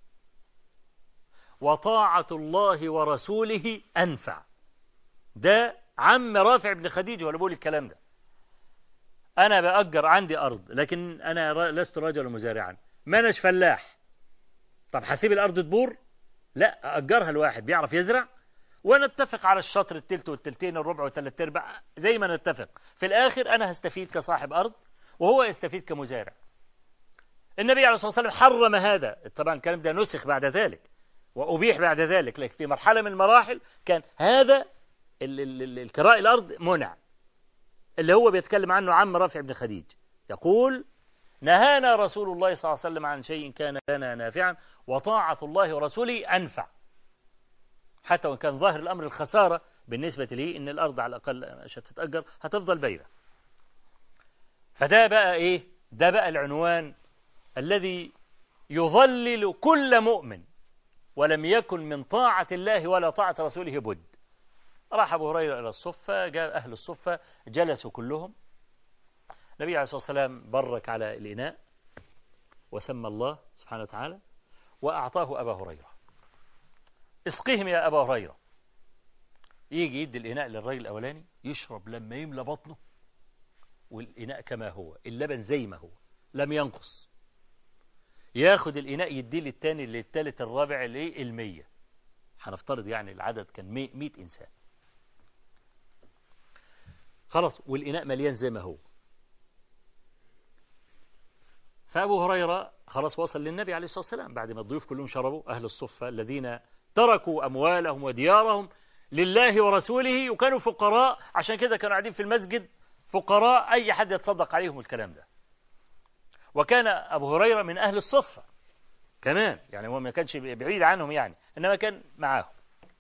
وطاعة الله ورسوله أنفع. ده عم رافع بن خديج ولا بقول الكلام ده؟ أنا بأجر عندي أرض، لكن أنا لست رجل مزارعا، ما أناش فلاح. طب هسيب الأرض تبور؟ لا، أجرها الواحد بيعرف يزرع، ونتفق على الشطر التلت والتلتين الربع والتلت ارباع زي ما نتفق. في الآخر أنا هستفيد كصاحب أرض وهو يستفيد كمزارع. النبي عليه الصلاة والسلام حرم هذا، طبعا الكلام ده نسخ بعد ذلك وأبيح بعد ذلك، لكن في مرحلة من المراحل كان هذا الكراء الأرض منع، اللي هو بيتكلم عنه عم رافع بن خديج. يقول: نهانا رسول الله صلى الله عليه وسلم عن شيء كان لنا نافعا وطاعة الله ورسوله أنفع، حتى وإن كان ظاهر الأمر الخسارة بالنسبة لي، إن الأرض على الأقل مش هتتأجر، هتفضل بايرة. فده بقى إيه؟ ده بقى العنوان الذي يظلل كل مؤمن ولم يكن من طاعة الله ولا طاعة رسوله بد. راح أبو هريرة إلى الصفة، جاء أهل الصفة جلسوا كلهم. النبي عليه الصلاة والسلام برك على الإناء وسمى الله سبحانه وتعالى وأعطاه أبا هريرة: اسقهم يا أبا هريرة. يجي يدي الإناء للرجل الأولاني يشرب لما يملى بطنه، والإناء كما هو، اللبن زي ما هو لم ينقص. ياخد الإناء يديه للتاني للتالت الرابع ل100، هنفترض يعني العدد كان 100 إنسان، خلاص، والإناء مليان زي ما هو. فأبو هريرة خلاص وصل للنبي عليه الصلاة والسلام بعد ما الضيوف كلهم شربوا، أهل الصفة الذين تركوا أموالهم وديارهم لله ورسوله وكانوا فقراء، عشان كده كانوا قاعدين في المسجد فقراء، أي حد يتصدق عليهم الكلام ده. وكان أبو هريرة من أهل الصفة كمان، يعني هو ما كانش بعيد عنهم يعني، إنما كان معاهم.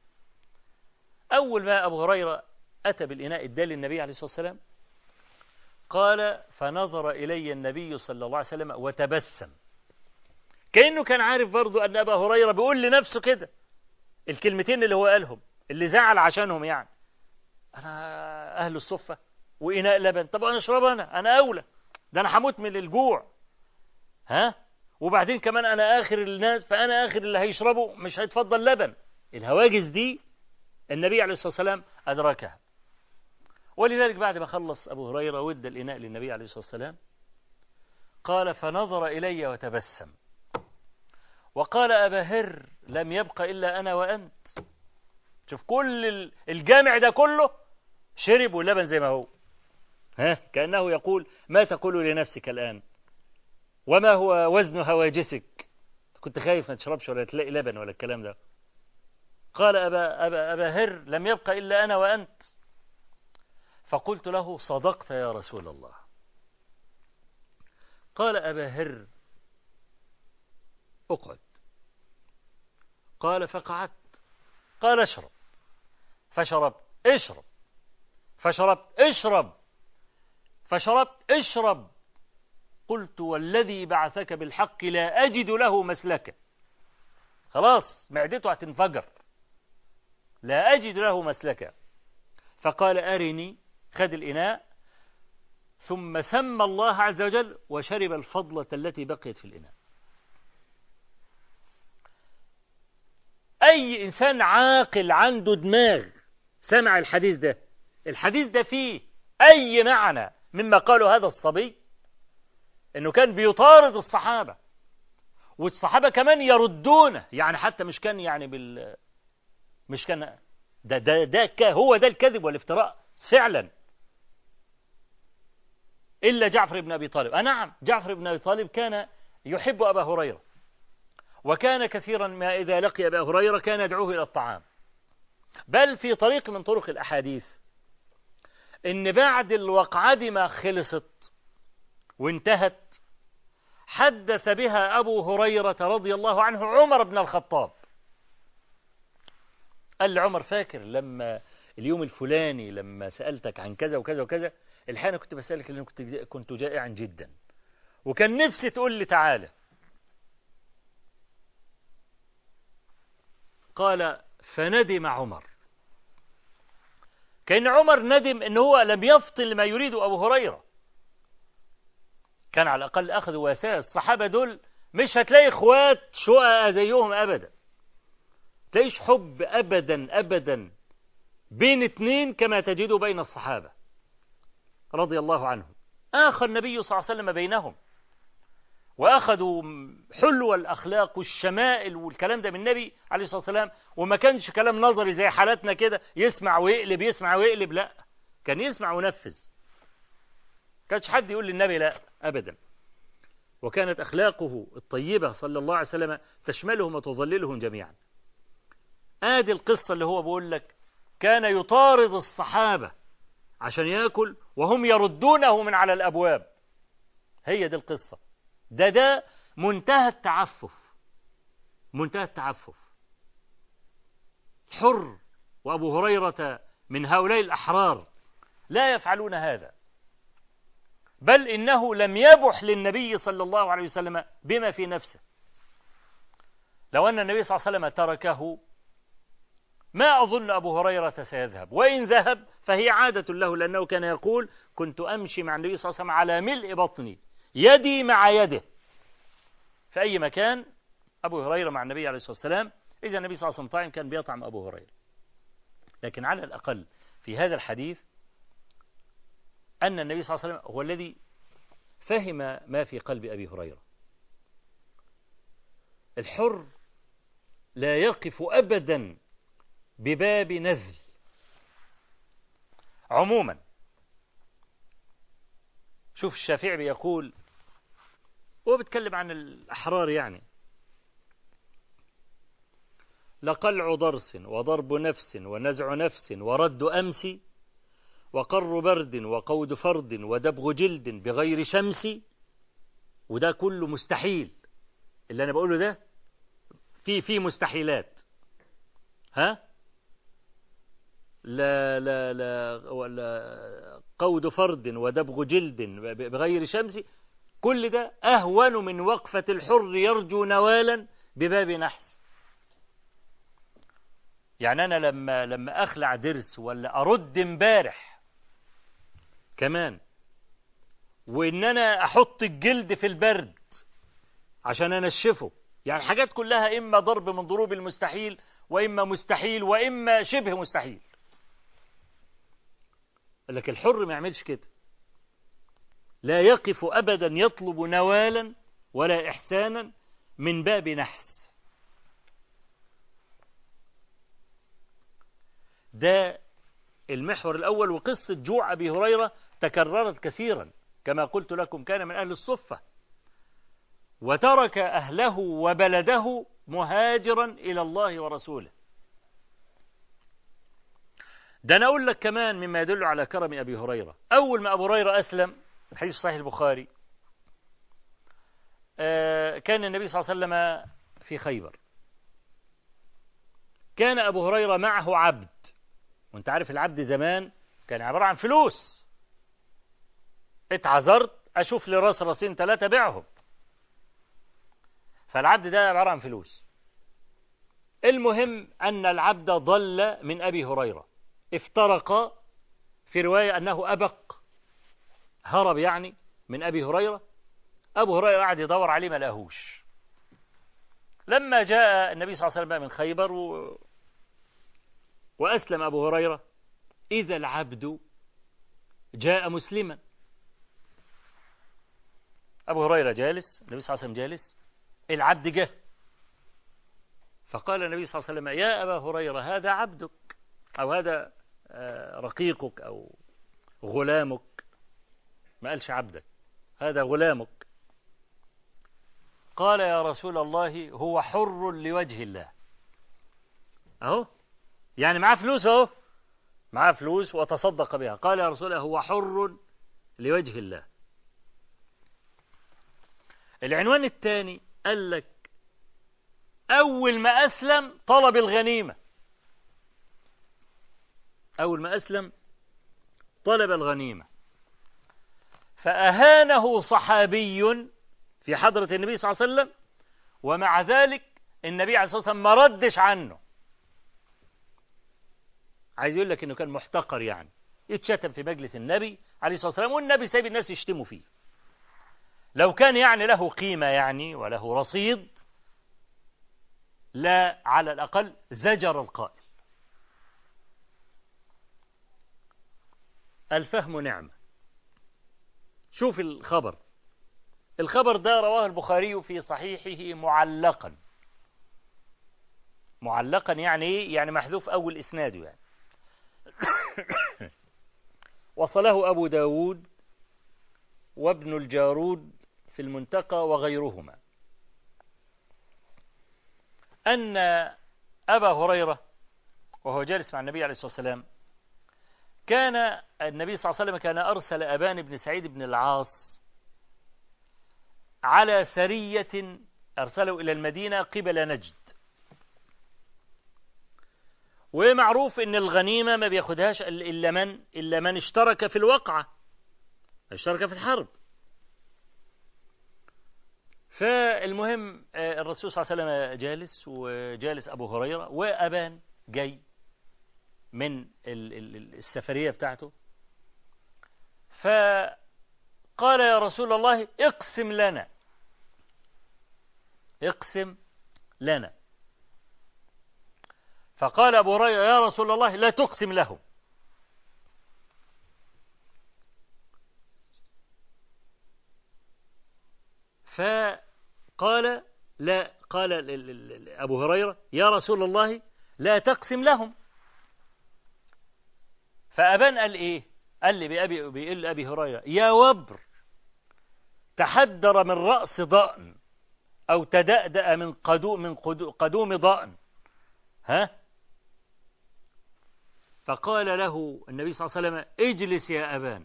أول ما أبو هريرة أتى بالإناء الدال للنبي عليه الصلاة والسلام قال: فنظر إلي النبي صلى الله عليه وسلم وتبسم، كأنه كان عارف برضو أن أبا هريرة بيقول لنفسه كده الكلمتين اللي هو قالهم، اللي زعل عشانهم، يعني أنا أهل الصفة وإناء لبن، طب أنا أشرب، أنا أولى، ده أنا هموت من الجوع، ها؟ وبعدين كمان أنا آخر الناس، فأنا آخر اللي هيشربوا، مش هيتفضل لبن. الهواجس دي النبي عليه الصلاة والسلام أدركها، ولذلك بعد ما خلص أبو هريرة ودى الإناء للنبي عليه الصلاة والسلام، قال فنظر إلي وتبسم وقال أبا هر لم يبق إلا أنا وأنت. شوف كل الجامع ده كله شرب واللبن زي ما هو، ها؟ كأنه يقول ما تقول لنفسك الآن، وما هو وزن هواجسك، كنت خايف ما تشربش ولا تلاقي لبن ولا الكلام ده. قال أبا هر لم يبق إلا أنا وأنت. فقلت له صدقت يا رسول الله. قال أبا هر اقعد. قال فقعدت. قال اشرب. فشربت. اشرب. فشربت. اشرب. فشربت. اشرب. قلت والذي بعثك بالحق لا أجد له مسلكا. خلاص معدته هتنفجر، لا أجد له مسلكا. فقال أرني، خد الإناء ثم سمى الله عز وجل وشرب الفضلة التي بقيت في الإناء. أي إنسان عاقل عنده دماغ سمع الحديث ده فيه أي معنى مما قاله هذا الصبي، إنه كان بيطارد الصحابة، والصحابة كمان يردونه، يعني حتى مش كان يعني مش كان هو ده الكذب والافتراء فعلا، إلا جعفر بن أبي طالب. نعم، جعفر بن أبي طالب كان يحب أبا هريرة، وكان كثيرا ما إذا لقي أبا هريرة كان يدعوه إلى الطعام. بل في طريق من طرق الأحاديث إن بعد الوقعة دي ما خلصت وانتهت، حدث بها أبو هريرة رضي الله عنه عمر بن الخطاب. قال لعمر فاكر لما اليوم الفلاني لما سألتك عن كذا وكذا وكذا، الحين أنا كنت بسألك لأن كنت جائعا جدا وكان نفسي تقول لي تعالى. قال فندم عمر، كأن عمر ندم أنه هو لم يفطن لما يريد أبو هريرة. كان على الأقل أخذ واساه. الصحابة دول مش هتلاقي إخوات شقق زيهم أبدا، تلاقيش حب أبدا أبدا بين اتنين كما تجد بين الصحابة رضي الله عنهم. آخى النبي صلى الله عليه وسلم بينهم، وأخذوا حلو الأخلاق والشمائل والكلام ده من النبي عليه الصلاة والسلام، وما كانش كلام نظري زي حالاتنا كده يسمع ويقلب يسمع ويقلب، لا، كان يسمع ونفذ، كانش حد يقول للنبي لا أبدا. وكانت أخلاقه الطيبة صلى الله عليه وسلم تشملهم وتظللهم جميعا. آدي القصة اللي هو بيقول لك كان يطارد الصحابة عشان يأكل وهم يردونه من على الأبواب. هي دي القصة. ده منتهى التعفف، منتهى التعفف. حر وأبو هريرة من هؤلاء الأحرار لا يفعلون هذا، بل إنه لم يبح للنبي صلى الله عليه وسلم بما في نفسه. لو أن النبي صلى الله عليه وسلم تركه ما أظن أبو هريرة سيذهب، وإن ذهب فهي عادة له، لأنه كان يقول كنت أمشي مع النبي صلى الله عليه وسلم على ملء بطني، يدي مع يده، في أي مكان أبو هريرة مع النبي عليه الصلاة والسلام. إذا النبي صلى الله عليه وسلم طاعم كان بيطعم أبو هريرة. لكن على الأقل في هذا الحديث أن النبي صلى الله عليه وسلم هو الذي فهم ما في قلب أبي هريرة. الحر لا يقف أبدا بباب نذل عموما. شوف الشافعي بيقول، هو بيتكلم عن الأحرار يعني: لقلع ضرس وضرب نفس ونزع نفس ورد أمس وقر برد وقود فرد ودبغ جلد بغير شمس. وده كله مستحيل، اللي أنا بقوله ده في مستحيلات. ها؟ لا قود فرد ودبغ جلد بغير شمس، كل ده أهون من وقفة الحر يرجو نوالا بباب نحس. يعني أنا لما أخلع درس ولا أرد امبارح كمان، وإن أنا أحط الجلد في البرد عشان أنشفه، يعني حاجات كلها إما ضرب من ضروب المستحيل، وإما مستحيل، وإما شبه مستحيل. لكن الحر ما يعملش كده، لا يقف أبدا يطلب نوالا ولا إحسانا من باب نحس. ده المحور الأول. وقصة جوع أبي هريرة تكررت كثيرا، كما قلت لكم كان من أهل الصفة، وترك أهله وبلده مهاجرا إلى الله ورسوله. ده أنا أقول لك كمان مما يدل على كرم أبي هريرة، أول ما أبو هريرة أسلم، الحديث صحيح البخاري، كان النبي صلى الله عليه وسلم في خيبر، كان أبو هريرة معه عبد، وانت عارف العبد زمان كان عبارة عن فلوس، اتعذرت أشوف لي راس راسين ثلاثة بيعهم، فالعبد ده عبارة عن فلوس. المهم أن العبد ضل من أبي هريرة، افترق، في رواية أنه أبق، هرب يعني من أبي هريرة. أبو هريرة قعد يدور عليه ما لاهوش. لما جاء النبي صلى الله عليه وسلم من خيبر وأسلم أبو هريرة، إذا العبد جاء مسلما. أبو هريرة جالس، النبي صلى الله عليه وسلم جالس، العبد جه، فقال النبي صلى الله عليه وسلم: يا أبا هريرة هذا عبدك، أو هذا رقيقك أو غلامك، ما قالش عبدك، هذا غلامك. قال: يا رسول الله هو حر لوجه الله. أهو يعني معاه فلوس، أهو معاه فلوس وتصدق بها. قال: يا رسول الله هو حر لوجه الله. العنوان الثاني قال لك: أول ما أسلم طلب الغنيمة، أول ما أسلم طلب الغنيمة، فأهانه صحابي في حضرة النبي صلى الله عليه وسلم، ومع ذلك النبي عليه الصلاة والسلام ما ردش عنه. عايز يقول لك إنه كان محتقر، يعني يتشتم في مجلس النبي عليه الصلاة والسلام، والنبي سايب الناس يشتموا فيه. لو كان يعني له قيمة يعني وله رصيد، لا على الأقل زجر القائل. الفهم نعمة. شوف الخبر، الخبر ده رواه البخاري في صحيحه معلقا. معلقا يعني ايه؟ يعني محذوف أول إسناده يعني. وصله أبو داود وابن الجارود في المنتقى وغيرهما، أن أبا هريرة وهو جالس مع النبي عليه الصلاة والسلام، كان النبي صلى الله عليه وسلم كان أرسل أبان بن سعيد بن العاص على سرية أرسله إلى المدينة قبل نجد. ومعروف إن الغنيمة ما بياخدهاش إلا من اشترك في الوقعة، اشترك في الحرب. فالمهم الرسول صلى الله عليه وسلم جالس، وجالس أبو هريرة، وأبان جاي من السفرية بتاعته، فقال: يا رسول الله اقسم لنا، اقسم لنا. فقال أبو هريرة: يا رسول الله لا تقسم لهم. فقال لا، قال أبو هريرة: يا رسول الله لا تقسم لهم. فأبان قال إيه؟ قال لي بيقول لأبي هريرة: يا وبر، تحدر من رأس ضأن، أو تدأدأ من قدوم ضأن، ها؟ فقال له النبي صلى الله عليه وسلم: اجلس يا أبان.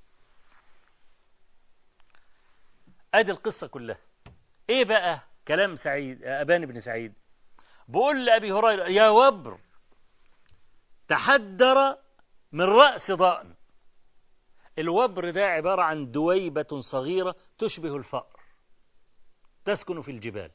أدي القصة كلها. إيه بقى كلام سعيد أبان بن سعيد؟ بقول لأبي هريرة: يا وبر، تحدر من رأس ضأن. الوبر ده عبارة عن دويبة صغيرة تشبه الفأر، تسكن في الجبال.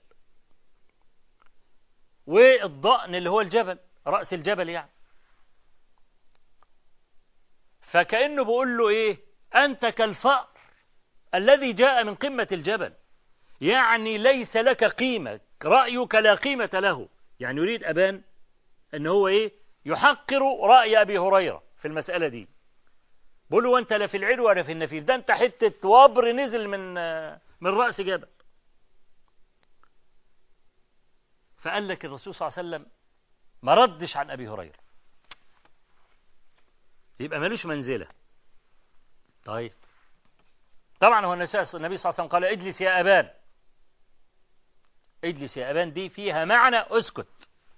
والضأن اللي هو الجبل، رأس الجبل يعني. فكأنه بيقول له إيه؟ أنت كالفأر الذي جاء من قمة الجبل، يعني ليس لك قيمة، رأيك لا قيمة له. يعني يريد أبان أنه هو يحقر رأي أبي هريرة في المسألة دي. بقول له وأنت لا في العلو ولا في النفير، ده أنت حتة وبر نزل من رأس جبل. فقال لك الرسول صلى الله عليه وسلم ما ردش عن أبي هريرة، يبقى ملوش منزلة. طيب طبعا هو النبي صلى الله عليه وسلم قال اجلس يا أبان، اجلس يا أبان دي فيها معنى اسكت.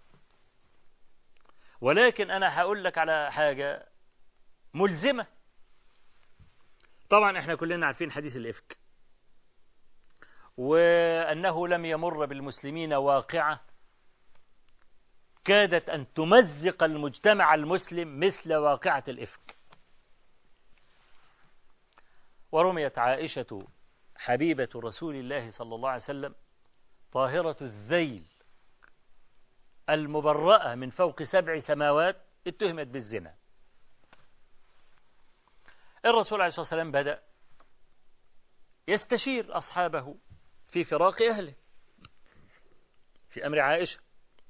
ولكن أنا هقول لك على حاجة ملزمة. طبعا احنا كلنا عارفين حديث الإفك، وأنه لم يمر بالمسلمين واقعة كادت أن تمزق المجتمع المسلم مثل واقعة الإفك. ورميت عائشة حبيبة رسول الله صلى الله عليه وسلم طاهرة الذيل المبرأة من فوق 7 سماوات، اتهمت بالزنا. الرسول عليه الصلاة والسلام بدأ يستشير أصحابه في فراق أهله في أمر عائشة.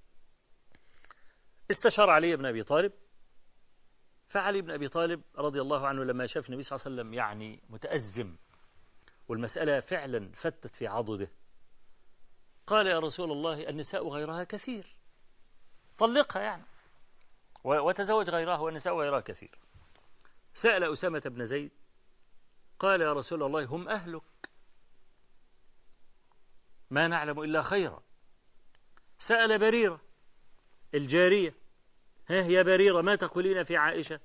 استشار علي بن أبي طالب، فعلي بن أبي طالب رضي الله عنه لما شاف النبي صلى الله عليه وسلم يعني متأزم والمسألة فعلا فتت في عضده، قال يا رسول الله النساء غيرها كثير، طلقها يعني وتزوج غيرها، والنساء غيرها كثير. سأل أسامة بن زيد قال يا رسول الله هم أهلك ما نعلم إلا خيرا. سأل بريرة الجارية ها يا بريرة ما تقولين في عائشة؟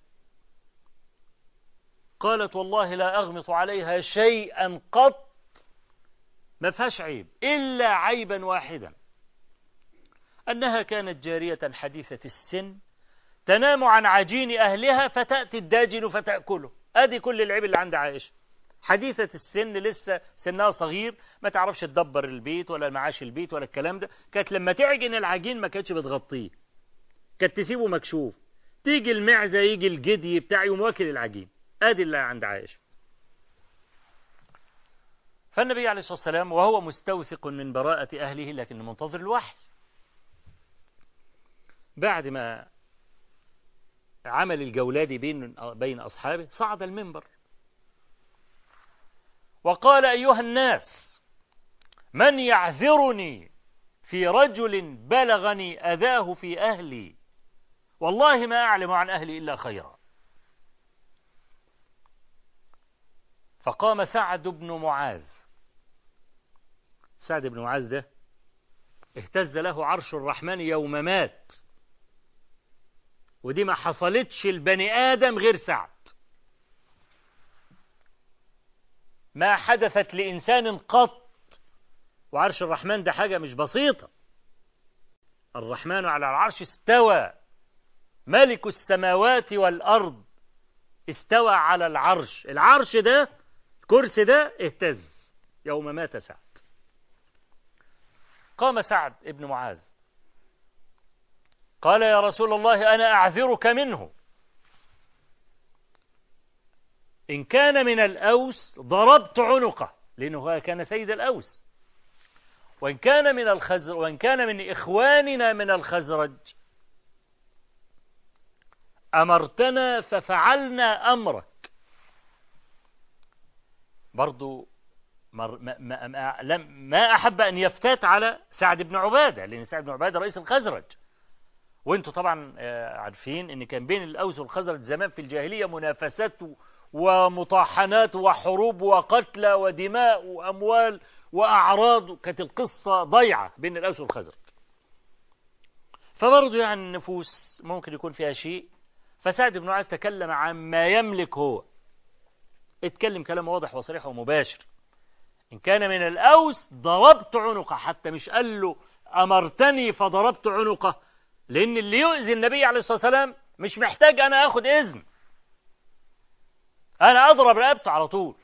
قالت والله لا أغمط عليها شيئا قط، ما فيهاش عيب إلا عيبا واحدا، أنها كانت جارية حديثة السن تنام عن عجين أهلها فتأتي الداجن فتأكله. أدي كل العيب اللي عند عائشة. حديثة السن لسه سنها صغير، ما تعرفش تدبر البيت ولا معاش البيت ولا الكلام ده. كانت لما تعجن العجين ما كانتش بتغطيه، كانت تسيبه مكشوف، تيجي المعزة يجي الجدي بتاعي ومواكل العجين. أدي اللي عند عائشة. فالنبي عليه الصلاة والسلام وهو مستوثق من براءة أهله لكن منتظر الوحي، بعد ما عمل الجولات بين أصحابه صعد المنبر وقال أيها الناس من يعذرني في رجل بلغني أذاه في أهلي، والله ما أعلم عن أهلي إلا خيرا. فقام سعد بن معاذ. سعد بن معاذ ده اهتز له عرش الرحمن يوم مات، ودي ما حصلتش البني آدم غير سعد. ما حدثت لإنسان قط. وعرش الرحمن ده حاجة مش بسيطة. الرحمن على العرش استوى، ملك السماوات والأرض استوى على العرش. العرش ده الكرسي ده اهتز يوم مات سعد. قام سعد ابن معاذ قال يا رسول الله أنا أعذرك منه، إن كان من الأوس ضربت عنقه، لأنه كان سيد الأوس، وإن كان من الخزرج، وإن كان من إخواننا من الخزرج أمرتنا ففعلنا أمرك. برضو ما أحب أن يفتات على سعد بن عبادة، لأن سعد بن عبادة رئيس الخزرج، وانتوا طبعا عارفين ان كان بين الأوس والخزرج زمان في الجاهلية منافسات ومطاحنات وحروب وقتلى ودماء وأموال وأعراض، كانت القصة ضيعة بين الأوس والخزرج. فبرضو يعني النفوس ممكن يكون فيها شيء. فسعد بن معاذ تكلم عن ما يملك هو، اتكلم كلام واضح وصريح ومباشر. إن كان من الأوس ضربت عنقه، حتى مش قال له أمرتني فضربت عنقه، لأن اللي يؤذي النبي عليه الصلاة والسلام مش محتاج أنا أخذ إذن، أنا أضرب رقبته على طول.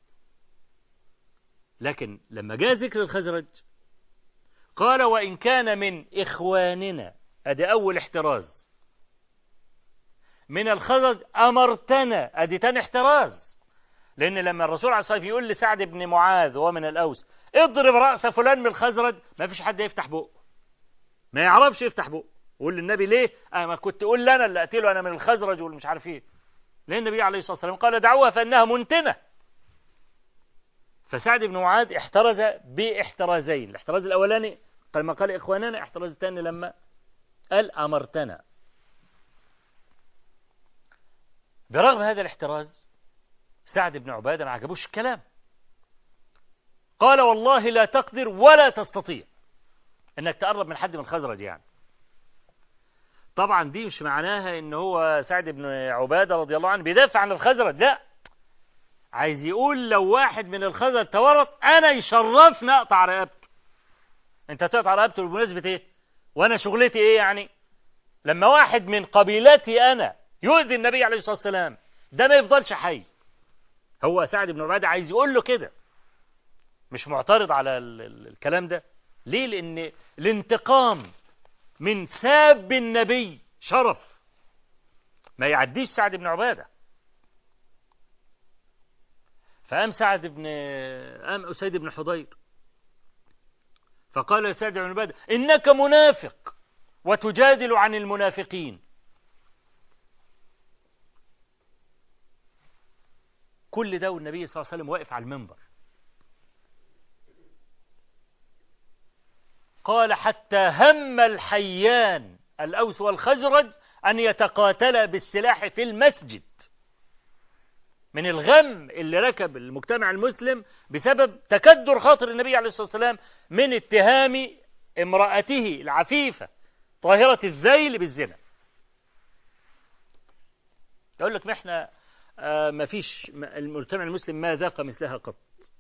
لكن لما جاء ذكر الخزرج قال وإن كان من إخواننا، أدي أول احتراز. من الخزرج أمرتنا، أدي تاني احتراز. لأن لما الرسول عليه الصلاة والسلام يقول لسعد بن معاذ وهو من الأوس اضرب رأس فلان من الخزرج، ما فيش حد يفتح بقه، ما يعرفش يفتح بقه. يقول للنبي ليه؟ ما كنت أقول لنا اللي أقتله أنا من الخزرج والمش عارف إيه. لأن النبي عليه الصلاة والسلام قال دعوها فإنها منتنة. فسعد بن معاذ احترز باحترازين، الاحتراز الأولاني لما قال إخواننا، الاحتراز الثاني لما قال أمرتنا. برغم هذا الاحتراز سعد بن عبادة ما عجبوش الكلام، قال والله لا تقدر ولا تستطيع انك تقرب من حد من الخزرج يعني. طبعا دي مش معناها ان هو سعد بن عبادة رضي الله عنه بيدافع عن الخزرج، لا، عايز يقول لو واحد من الخزرج تورط انا يشرفني اقطع رقبته. انت تقطع رقبته بمناسبة ايه؟ وانا شغلتي ايه يعني؟ لما واحد من قبيلتي انا يؤذي النبي عليه الصلاة والسلام ده ما يفضلش حي. هو سعد بن عبادة عايز يقول له كده، مش معترض على الكلام ده. ليه؟ لأن الانتقام من ساب النبي شرف ما يعديش سعد بن عبادة. فقام قام أسيد بن حضير فقال لسعد بن عبادة إنك منافق وتجادل عن المنافقين. كل ده والنبي صلى الله عليه وسلم واقف على المنبر. قال حتى هم الحيان الأوس والخزرج أن يتقاتلا بالسلاح في المسجد من الغم اللي ركب المجتمع المسلم بسبب تكدر خاطر النبي عليه الصلاة والسلام من اتهام امرأته العفيفة طاهرة الذيل بالزنا. يقول لك ما احنا ما فيش المجتمع المسلم ما ذاق مثلها قط.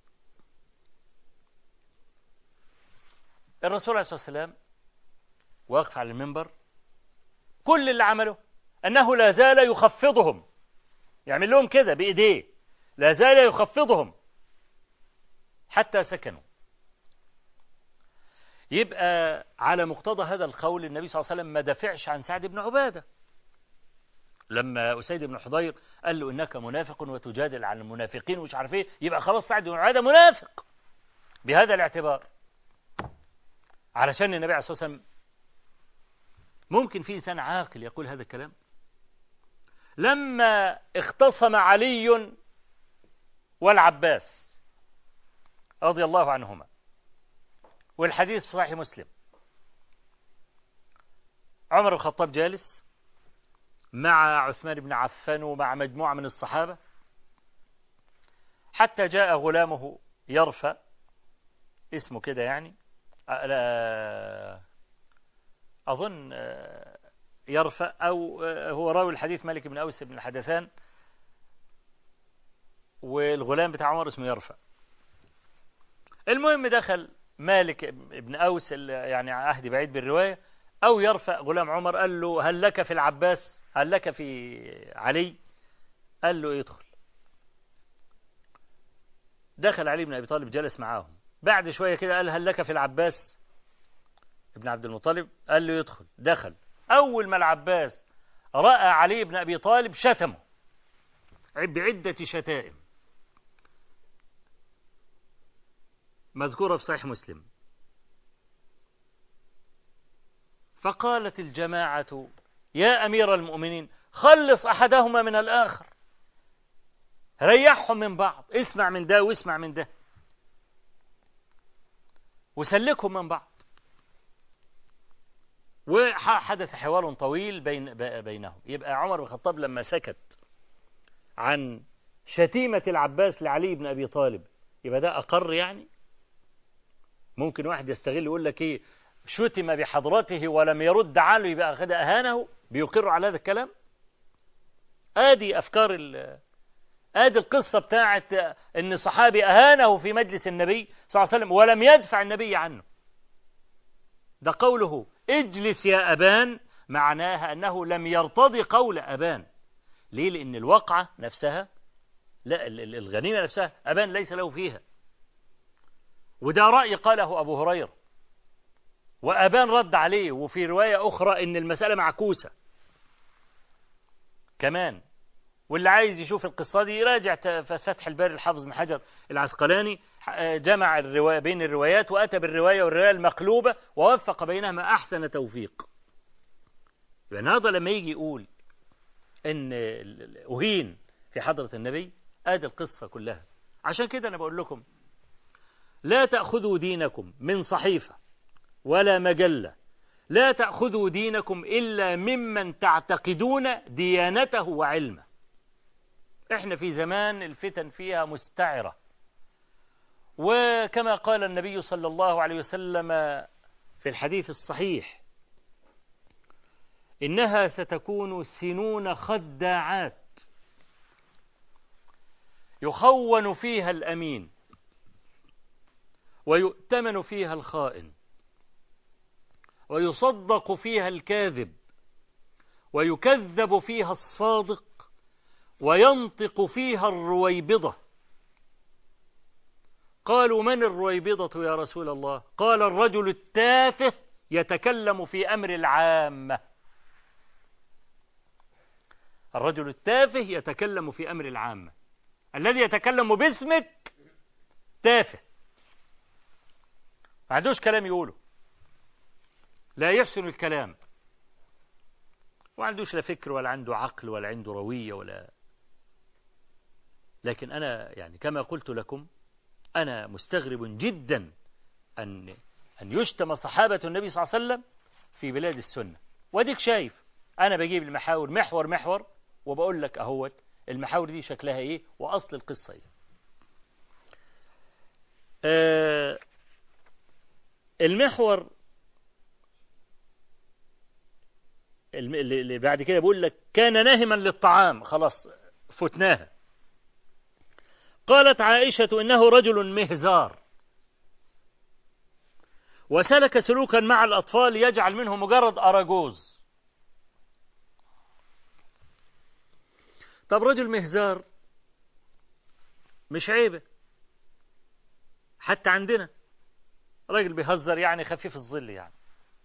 الرسول عليه الصلاة والسلام واقف على المنبر، كل اللي عمله أنه لا زال يخفضهم، يعمل لهم كده بإيديه، لا زال يخفضهم حتى سكنوا. يبقى على مقتضى هذا القول النبي صلى الله عليه وسلم ما دافعش عن سعد بن عبادة لما أسيد بن حضير قال له إنك منافق وتجادل عن المنافقين ومش عارف إيه، يبقى خلاص سعد بن عبادة منافق بهذا الاعتبار. علشان النبي عليه الصلاة والسلام ممكن في إنسان عاقل يقول هذا الكلام. لما اختصم علي والعباس رضي الله عنهما، والحديث في صحيح مسلم، عمر بن الخطاب جالس مع عثمان بن عفان ومع مجموعة من الصحابة حتى جاء غلامه يرفع، اسمه كده يعني، أظن يرفع أو هو راوي الحديث مالك بن أوس بن الحدثان، والغلام بتاع عمر اسمه يرفع. المهم دخل مالك بن أوس يعني عهد بعيد بالرواية، أو يرفع غلام عمر، قال له هل لك في العباس، هل لك في علي؟ قال له يدخل. دخل علي بن أبي طالب جلس معاهم. بعد شوية كده قال هل لك في العباس ابن عبد المطلب؟ قال له يدخل. دخل. أول ما العباس رأى علي بن أبي طالب شتمه بعدة شتائم مذكورة في صحيح مسلم. فقالت الجماعة يا أمير المؤمنين خلص أحدهما من الآخر، ريحهم من بعض، اسمع من ده واسمع من ده وسلكهم من بعض. وحدث حوار طويل بينهم. يبقى عمر بن الخطاب لما سكت عن شتيمة العباس لعلي بن أبي طالب يبقى ده أقر يعني. ممكن واحد يستغل يقول لك ايه، شتم بحضرته ولم يرد عنه يبقى كده أهانه، بيقر على هذا الكلام. ادي أفكار ادي القصة بتاعت ان صحابي أهانه في مجلس النبي صلى الله عليه وسلم ولم يدفع النبي عنه. ده قوله اجلس يا أبان معناها أنه لم يرتضي قول أبان. ليه؟ لأن الوقعة نفسها، لا الغنيمة نفسها أبان ليس له فيها. وده رأي قاله أبو هريرة وأبان رد عليه. وفي رواية أخرى إن المسألة معكوسة كمان، واللي عايز يشوف القصة دي يراجع فتح الباري الحافظ بن حجر العسقلاني، جمع الرواية بين الروايات وأتى بالرواية والرواية المقلوبة ووفق بينهما أحسن توفيق. يعني هذا لما يجي يقول إن أهين في حضرة النبي، آدي القصة كلها. عشان كده أنا بقول لكم لا تأخذوا دينكم من صحيفة ولا مجلة، لا تأخذوا دينكم إلا ممن تعتقدون ديانته وعلمه. احنا في زمان الفتن فيها مستعرة، وكما قال النبي صلى الله عليه وسلم في الحديث الصحيح إنها ستكون سنون خداعات يخون فيها الأمين ويؤتمن فيها الخائن ويصدق فيها الكاذب ويكذب فيها الصادق وينطق فيها الرويبضة. قالوا من الرويبضة يا رسول الله؟ قال الرجل التافه يتكلم في أمر العامة. الرجل التافه يتكلم في أمر العامة. الذي يتكلم باسمك تافه، ما عندوش كلام يقوله، لا يحسن الكلام، وما عندوش لا فكر ولا عنده عقل ولا عنده روية ولا. لكن أنا يعني كما قلت لكم أنا مستغرب جدا أن يشتم صحابة النبي صلى الله عليه وسلم في بلاد السنة. وديك شايف أنا بجيب المحاور محور وبقول لك أهوت المحاور دي شكلها إيه وأصل القصة إيه. المحور اللي بعد كده بيقول لك كان ناهما للطعام، خلاص فتناها. قالت عائشة إنه رجل مهزار وسلك سلوكا مع الأطفال يجعل منه مجرد أراجوز. طب رجل مهزار مش عيبة، حتى عندنا رجل بيهزر يعني خفيف الظل يعني.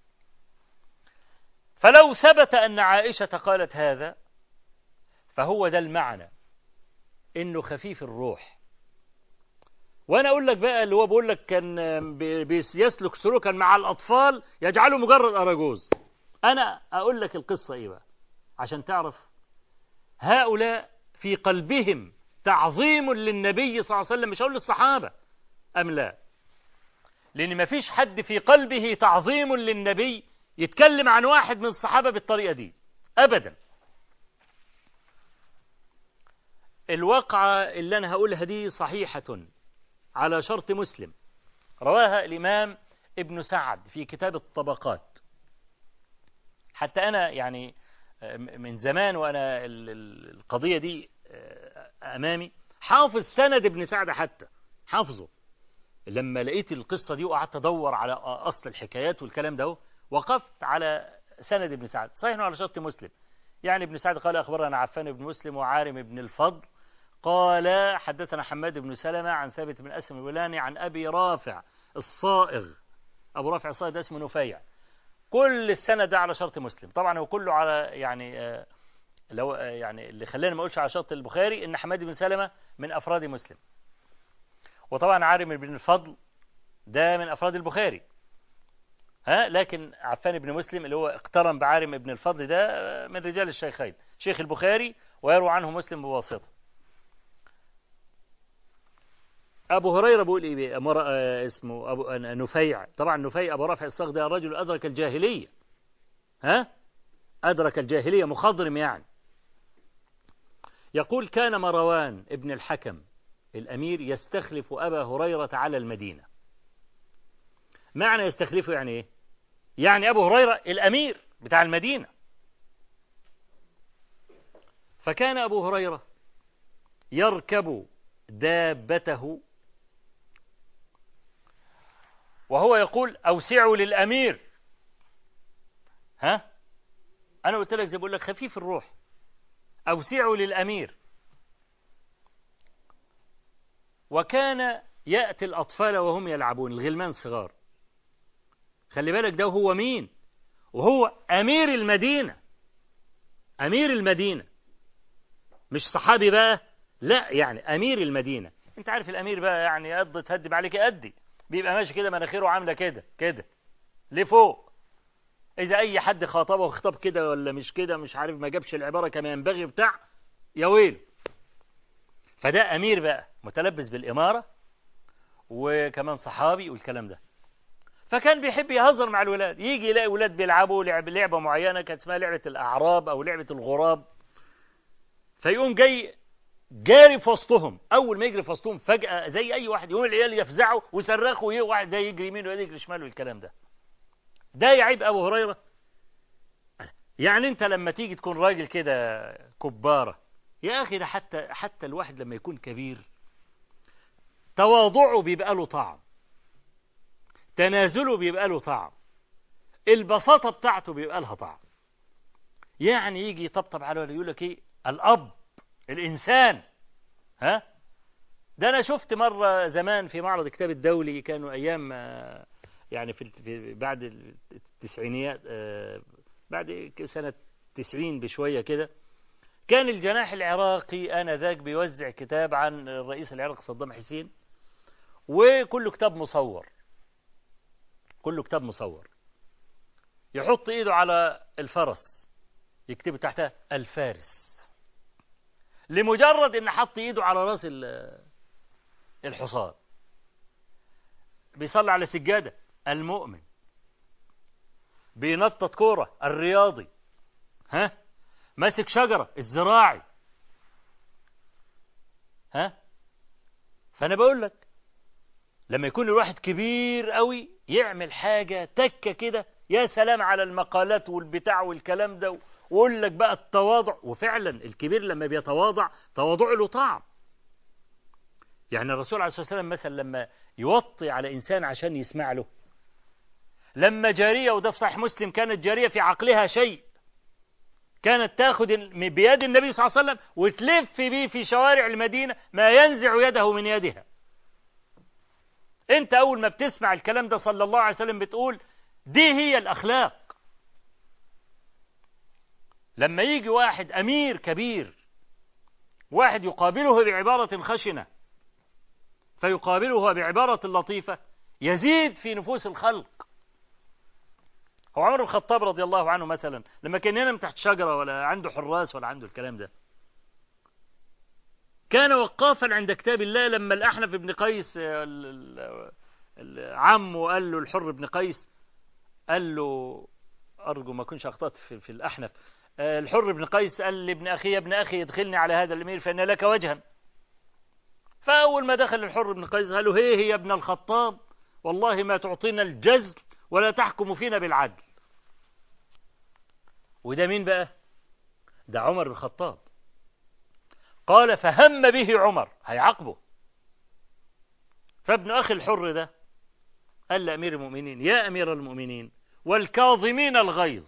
فلو ثبت أن عائشة قالت هذا فهو ده المعنى، إنه خفيف الروح. وأنا أقول لك بقى اللي هو بقول لك كان بيسلك سلوكا مع الأطفال يجعله مجرد أراجوز. أنا أقول لك القصة إيه بقى عشان تعرف هؤلاء في قلبهم تعظيم للنبي صلى الله عليه وسلم، مش هقول للصحابة أم لا، لأن ما فيش حد في قلبه تعظيم للنبي يتكلم عن واحد من الصحابة بالطريقة دي أبدا. الواقعة اللي أنا هقولها دي صحيحة على شرط مسلم، رواها الإمام ابن سعد في كتاب الطبقات. حتى أنا يعني من زمان وأنا القضية دي أمامي حافظ سند ابن سعد، حتى حافظه. لما لقيت القصة دي وقعدت أدور على أصل الحكايات والكلام ده وقفت على سند ابن سعد صحيح على شرط مسلم. يعني ابن سعد قال أخبرنا عفان بن مسلم وعارم بن الفضل قال حدثنا حماد بن سلمة عن ثابت بن أسلم الولاني عن أبي رافع الصائغ. أبو رافع الصائغ ده اسمه نفيع. كل السند ده على شرط مسلم. طبعا هو كله على يعني لو يعني اللي خلاني ما اقولش على شرط البخاري ان حماد بن سلمة من افراد مسلم، وطبعا عارم بن الفضل ده من افراد البخاري، لكن عفان بن مسلم اللي هو اقترن بعارم بن الفضل ده من رجال الشيخين، شيخ البخاري ويروى عنه مسلم بواسطة. أبو هريرة بيقول إيه اسمه أبو نفيع. طبعا نفيع أبو رافع الصاغ ده رجل أدرك الجاهلية، أدرك الجاهلية مخضرم يعني. يقول كان مروان ابن الحكم الأمير يستخلف أبا هريرة على المدينة. معنى يستخلفه يعني إيه؟ يعني أبو هريرة الأمير بتاع المدينة. فكان أبو هريرة يركب دابته وهو يقول أوسعوا للأمير. أنا قلت لك زي بقول لك خفيف الروح، أوسعوا للأمير. وكان يأتي الأطفال وهم يلعبون، الغلمان الصغار. خلي بالك ده هو مين؟ وهو أمير المدينة، أمير المدينة. مش صحابي بقى، لا يعني أمير المدينة. أنت عارف الأمير بقى يعني قد تهدم عليك قدي، بيبقى ماشي كده مناخيره عاملة كده كده لفوق. إذا أي حد خاطبه خطاب كده ولا مش كده، مش عارف، ما جابش العبارة كما ينبغي بتاع، يا ويل. فده أمير بقى متلبس بالإمارة وكمان صحابي والكلام ده. فكان بيحب يهزر مع الولاد، يجي يلاقي ولاد بيلعبوا لعبة معينة كانت اسمها لعبة الأعراب أو لعبة الغراب، فيقوم جاري في وسطهم. أول ما يجري في وسطهم فجأة زي أي واحد يقوم العيال يفزعوا ويصرخوا، واحد ده يجري يمين وده يجري شمال والكلام ده. ده يعيب أبو هريرة؟ يعني أنت لما تيجي تكون راجل كده كبارة يا أخي، ده حتى الواحد لما يكون كبير تواضعه بيبقى له طعم، تنازله بيبقى له طعم، البساطة بتاعته بيبقى لها طعم. يعني يجي يطبطب على ولا يقول لك ايه الأب الإنسان. ها، ده أنا شفت مرة زمان في معرض الكتاب الدولي، كانوا أيام يعني في بعد التسعينيات، بعد سنة 90 بشوية كده، كان الجناح العراقي آنذاك بيوزع كتاب عن الرئيس العراقي صدام حسين، وكله كتاب مصور، كله كتاب مصور. يحط ايده على الفرس يكتب تحتها الفارس، لمجرد ان حط ايده على راس الحصان. بيصلي على سجادة المؤمن، بينطط كورة الرياضي، ها، ماسك شجرة الزراعي. ها، فانا بقول لك لما يكون الواحد كبير قوي يعمل حاجة تكة كده، يا سلام على المقالات والبتاع والكلام ده، ويقول لك بقى التواضع. وفعلا الكبير لما بيتواضع تواضع له طعم. يعني الرسول عليه الصلاة والسلام مثلا لما يوطي على إنسان عشان يسمع له، لما جارية، وده في صحيح مسلم، كانت جارية في عقلها شيء، كانت تاخد بيد النبي صلى الله عليه وسلم وتلف بيه في شوارع المدينة ما ينزع يده من يدها. انت اول ما بتسمع الكلام ده صلى الله عليه وسلم بتقول دي هي الاخلاق. لما يجي واحد امير كبير، واحد يقابله بعبارة خشنة فيقابله بعبارة لطيفة، يزيد في نفوس الخلق. هو عمر بن الخطاب رضي الله عنه مثلا لما كان ينام تحت شجرة ولا عنده حراس ولا عنده الكلام ده، كان وقافا عند كتاب الله. لما الأحنف بن قيس عمه قال له الحر بن قيس، قال له أرجو ما كنش أخطأت في الأحنف، الحر بن قيس قال لابن أخي يا ابن أخي ادخلني على هذا الأمير فإن لك وجها. فأول ما دخل الحر بن قيس قال له هي يا ابن الخطاب والله ما تعطينا الجزل ولا تحكم فينا بالعدل. وده مين بقى؟ ده عمر بن الخطاب. قال فهم به عمر، هيعاقبه. فابن أخي الحر ده قال لأمير المؤمنين يا أمير المؤمنين والكاظمين الغيظ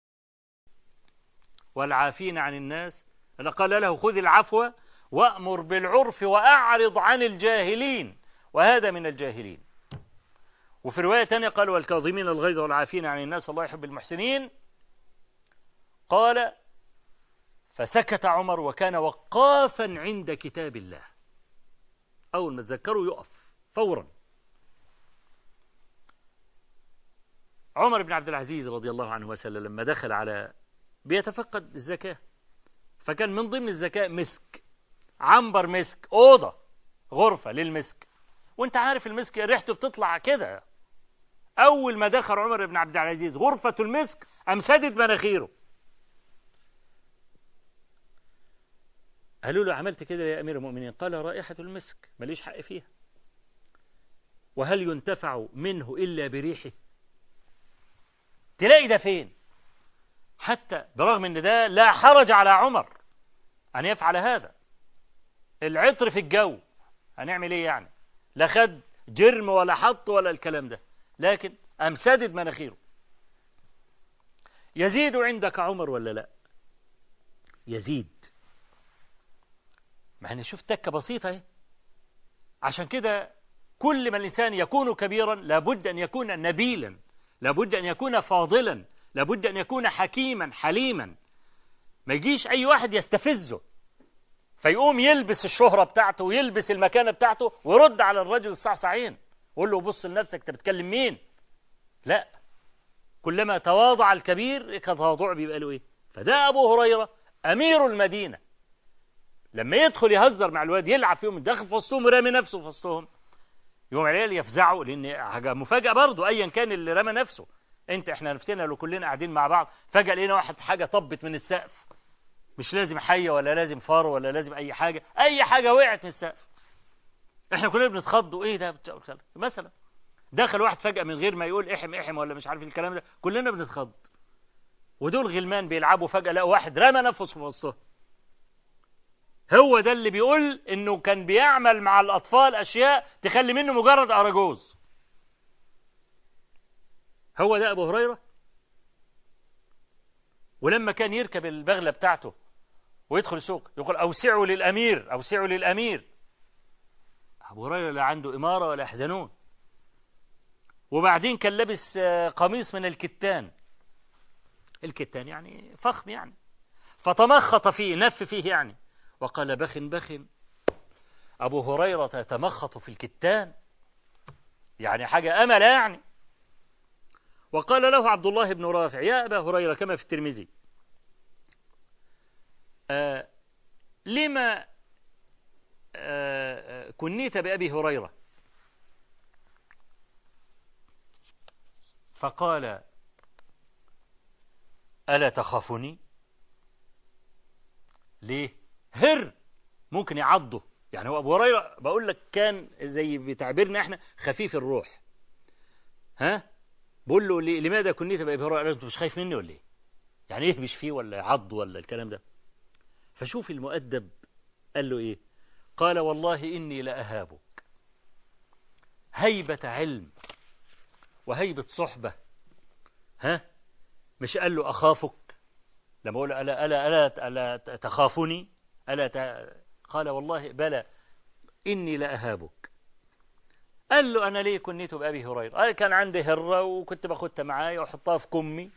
والعافين عن الناس، قال له خذ العفو وأمر بالعرف وأعرض عن الجاهلين وهذا من الجاهلين. وفي رواية تانية قال والكاظمين الغيظ والعافين عن الناس والله يحب المحسنين. قال فسكت عمر وكان وقافا عند كتاب الله، أول ما تذكروا يقف فورا. عمر بن عبد العزيز رضي الله عنه وسلم لما دخل على بيتفقد الزكاة، فكان من ضمن الزكاة مسك، عنبر مسك، أوضة غرفة للمسك. وانت عارف المسك ريحته بتطلع كده. أول ما دخل عمر بن عبد العزيز غرفة المسك أمسدت مناخيره. قالوا له عملت كده يا أمير المؤمنين؟ قال رائحة المسك ماليش حق فيها، وهل ينتفع منه إلا بريحه؟ تلاقي ده فين؟ حتى برغم ان ده لا حرج على عمر أن يفعل هذا، العطر في الجو، هنعمل ايه يعني؟ لا خد جرم ولا حط ولا الكلام ده، لكن أمسدد مناخيره. يزيد عندك عمر ولا لا؟ يزيد. ما احنا شوف تكة بسيطة اهي. عشان كده كل ما الإنسان يكون كبيرا لابد أن يكون نبيلا، لابد أن يكون فاضلا، لابد أن يكون حكيما حليما. ما يجيش أي واحد يستفزه فيقوم يلبس الشهرة بتاعته ويلبس المكانة بتاعته ويرد على الرجل الصعصعين ويقول له بص لنفسك انت بتكلم مين؟ لا، كلما تواضع الكبير كتواضع بيبقى له ايه؟ فده ابو هريرة امير المدينة، لما يدخل يهزر مع الواد يلعب فيهم داخل في وسطهم ورامي نفسه في وسطهم، يوم العيال يفزعوا، لان حاجه مفاجاه برضه ايا كان اللي رمى نفسه. احنا نفسنا لو كلنا قاعدين مع بعض فجاه لقينا واحد حاجه طبت من السقف، مش لازم حيه ولا لازم فار ولا لازم اي حاجه وقعت من السقف، احنا كلنا بنتخض وايه ده مثلا. دخل واحد فجاه من غير ما يقول احم ولا مش عارف الكلام ده، كلنا بنتخض. ودول غلمان بيلعبوا فجاه لقوا واحد رمى نفسه في وسطهم. هو ده اللي بيقول انه كان بيعمل مع الاطفال اشياء تخلي منه مجرد اراجوز. هو ده ابو هريرة. ولما كان يركب البغلة بتاعته ويدخل السوق يقول اوسعوا للامير اوسعوا للامير. ابو هريرة لا عنده امارة ولا يحزنون. وبعدين كان لابس قميص من الكتان يعني فخم يعني، فتمخط فيه نف فيه يعني، وقال بخ أبو هريرة يتمخط في الكتان، يعني حاجة أمل يعني. وقال له عبد الله بن رافع يا أبا هريرة كما في الترمذي لما كنيت بأبي هريرة؟ فقال ألا تخافني؟ ليه؟ هر ممكن يعضه يعني. هو أبو هريرة بقول لك كان زي بتعبيرنا احنا خفيف الروح. بقول له لماذا كنت بأبي هريرة؟ قال له انت مش خايف مني ولا ايه؟ يعني يهبش فيه ولا يعض ولا الكلام ده. فشوف المؤدب قال له ايه؟ قال والله إني لأهابك هيبة علم وهيبة صحبة. مش قال له أخافك لما أقول ألا تخافني قال والله بلى إني لأهابك. قال له أنا ليه كنيت بأبي هريرة؟ قال كان عندي هرة وكنت باخدها معايا وأحطها في كمي.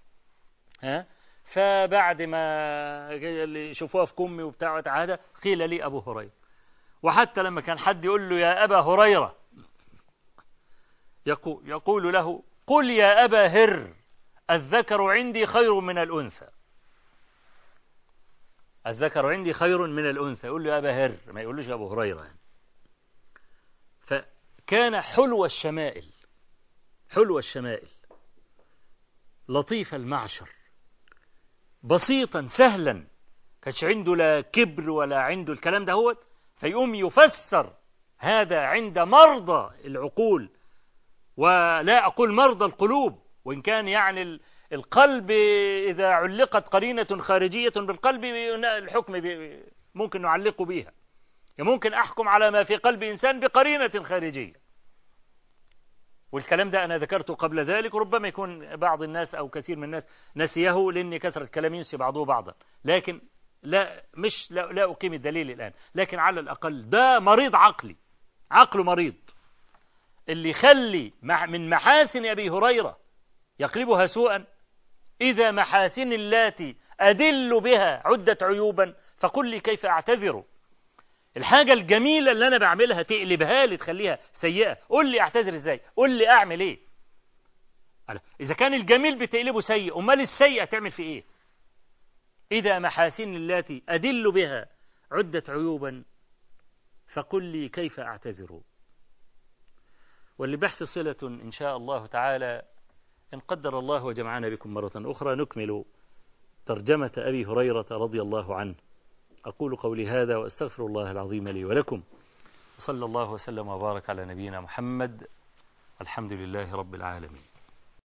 فبعد ما شوفوها في كمي وبتاع وتعادة قيل لي أبو هريرة. وحتى لما كان حد يقول له يا أبا هريرة يقول له قل يا أبا هر الذكر عندي خير من الأنثى. الذكر عندي خير من الأنثى. يقول له يا أبا هر، ما يقولوش يا أبو هريرة يعني. فكان حلو الشمائل لطيف المعشر بسيطا سهلا، كانش عنده لا كبر ولا عنده الكلام ده هو. فيقوم يفسر هذا عند مرضى العقول، ولا أقول مرضى القلوب، وإن كان يعني القلب إذا علقت قرينة خارجية بالقلب الحكم ممكن نعلقه بها. ممكن أحكم على ما في قلب إنسان بقرينة خارجية، والكلام ده أنا ذكرته قبل ذلك، وربما يكون بعض الناس أو كثير من الناس نسيه لأن كثرة كلام ينسي بعضه بعضا، لكن لا أقيم الدليل الآن. لكن على الأقل ده مريض عقله مريض، اللي يخلي من محاسن أبي هريرة يقلبها سوءا. إذا محاسن اللاتي أدل بها عدة عيوبا فقل لي كيف أعتذر. الحاجة الجميلة اللي أنا بعملها تقلبها لي تخليها سيئة، قل لي أعتذر إزاي، قل لي أعمل إيه. إذا كان الجميل بتقلبه سيء، أمال السيئة تعمل في إيه؟ إذا محاسن التي أدل بها عدة عيوبا فقل لي كيف أعتذر. ولبحث صلة إن شاء الله تعالى إن قدر الله وجمعنا بكم مرة أخرى نكمل ترجمة أبي هريرة رضي الله عنه. أقول قولي هذا وأستغفر الله العظيم لي ولكم، وصلى الله وسلم وبارك على نبينا محمد. الحمد لله رب العالمين.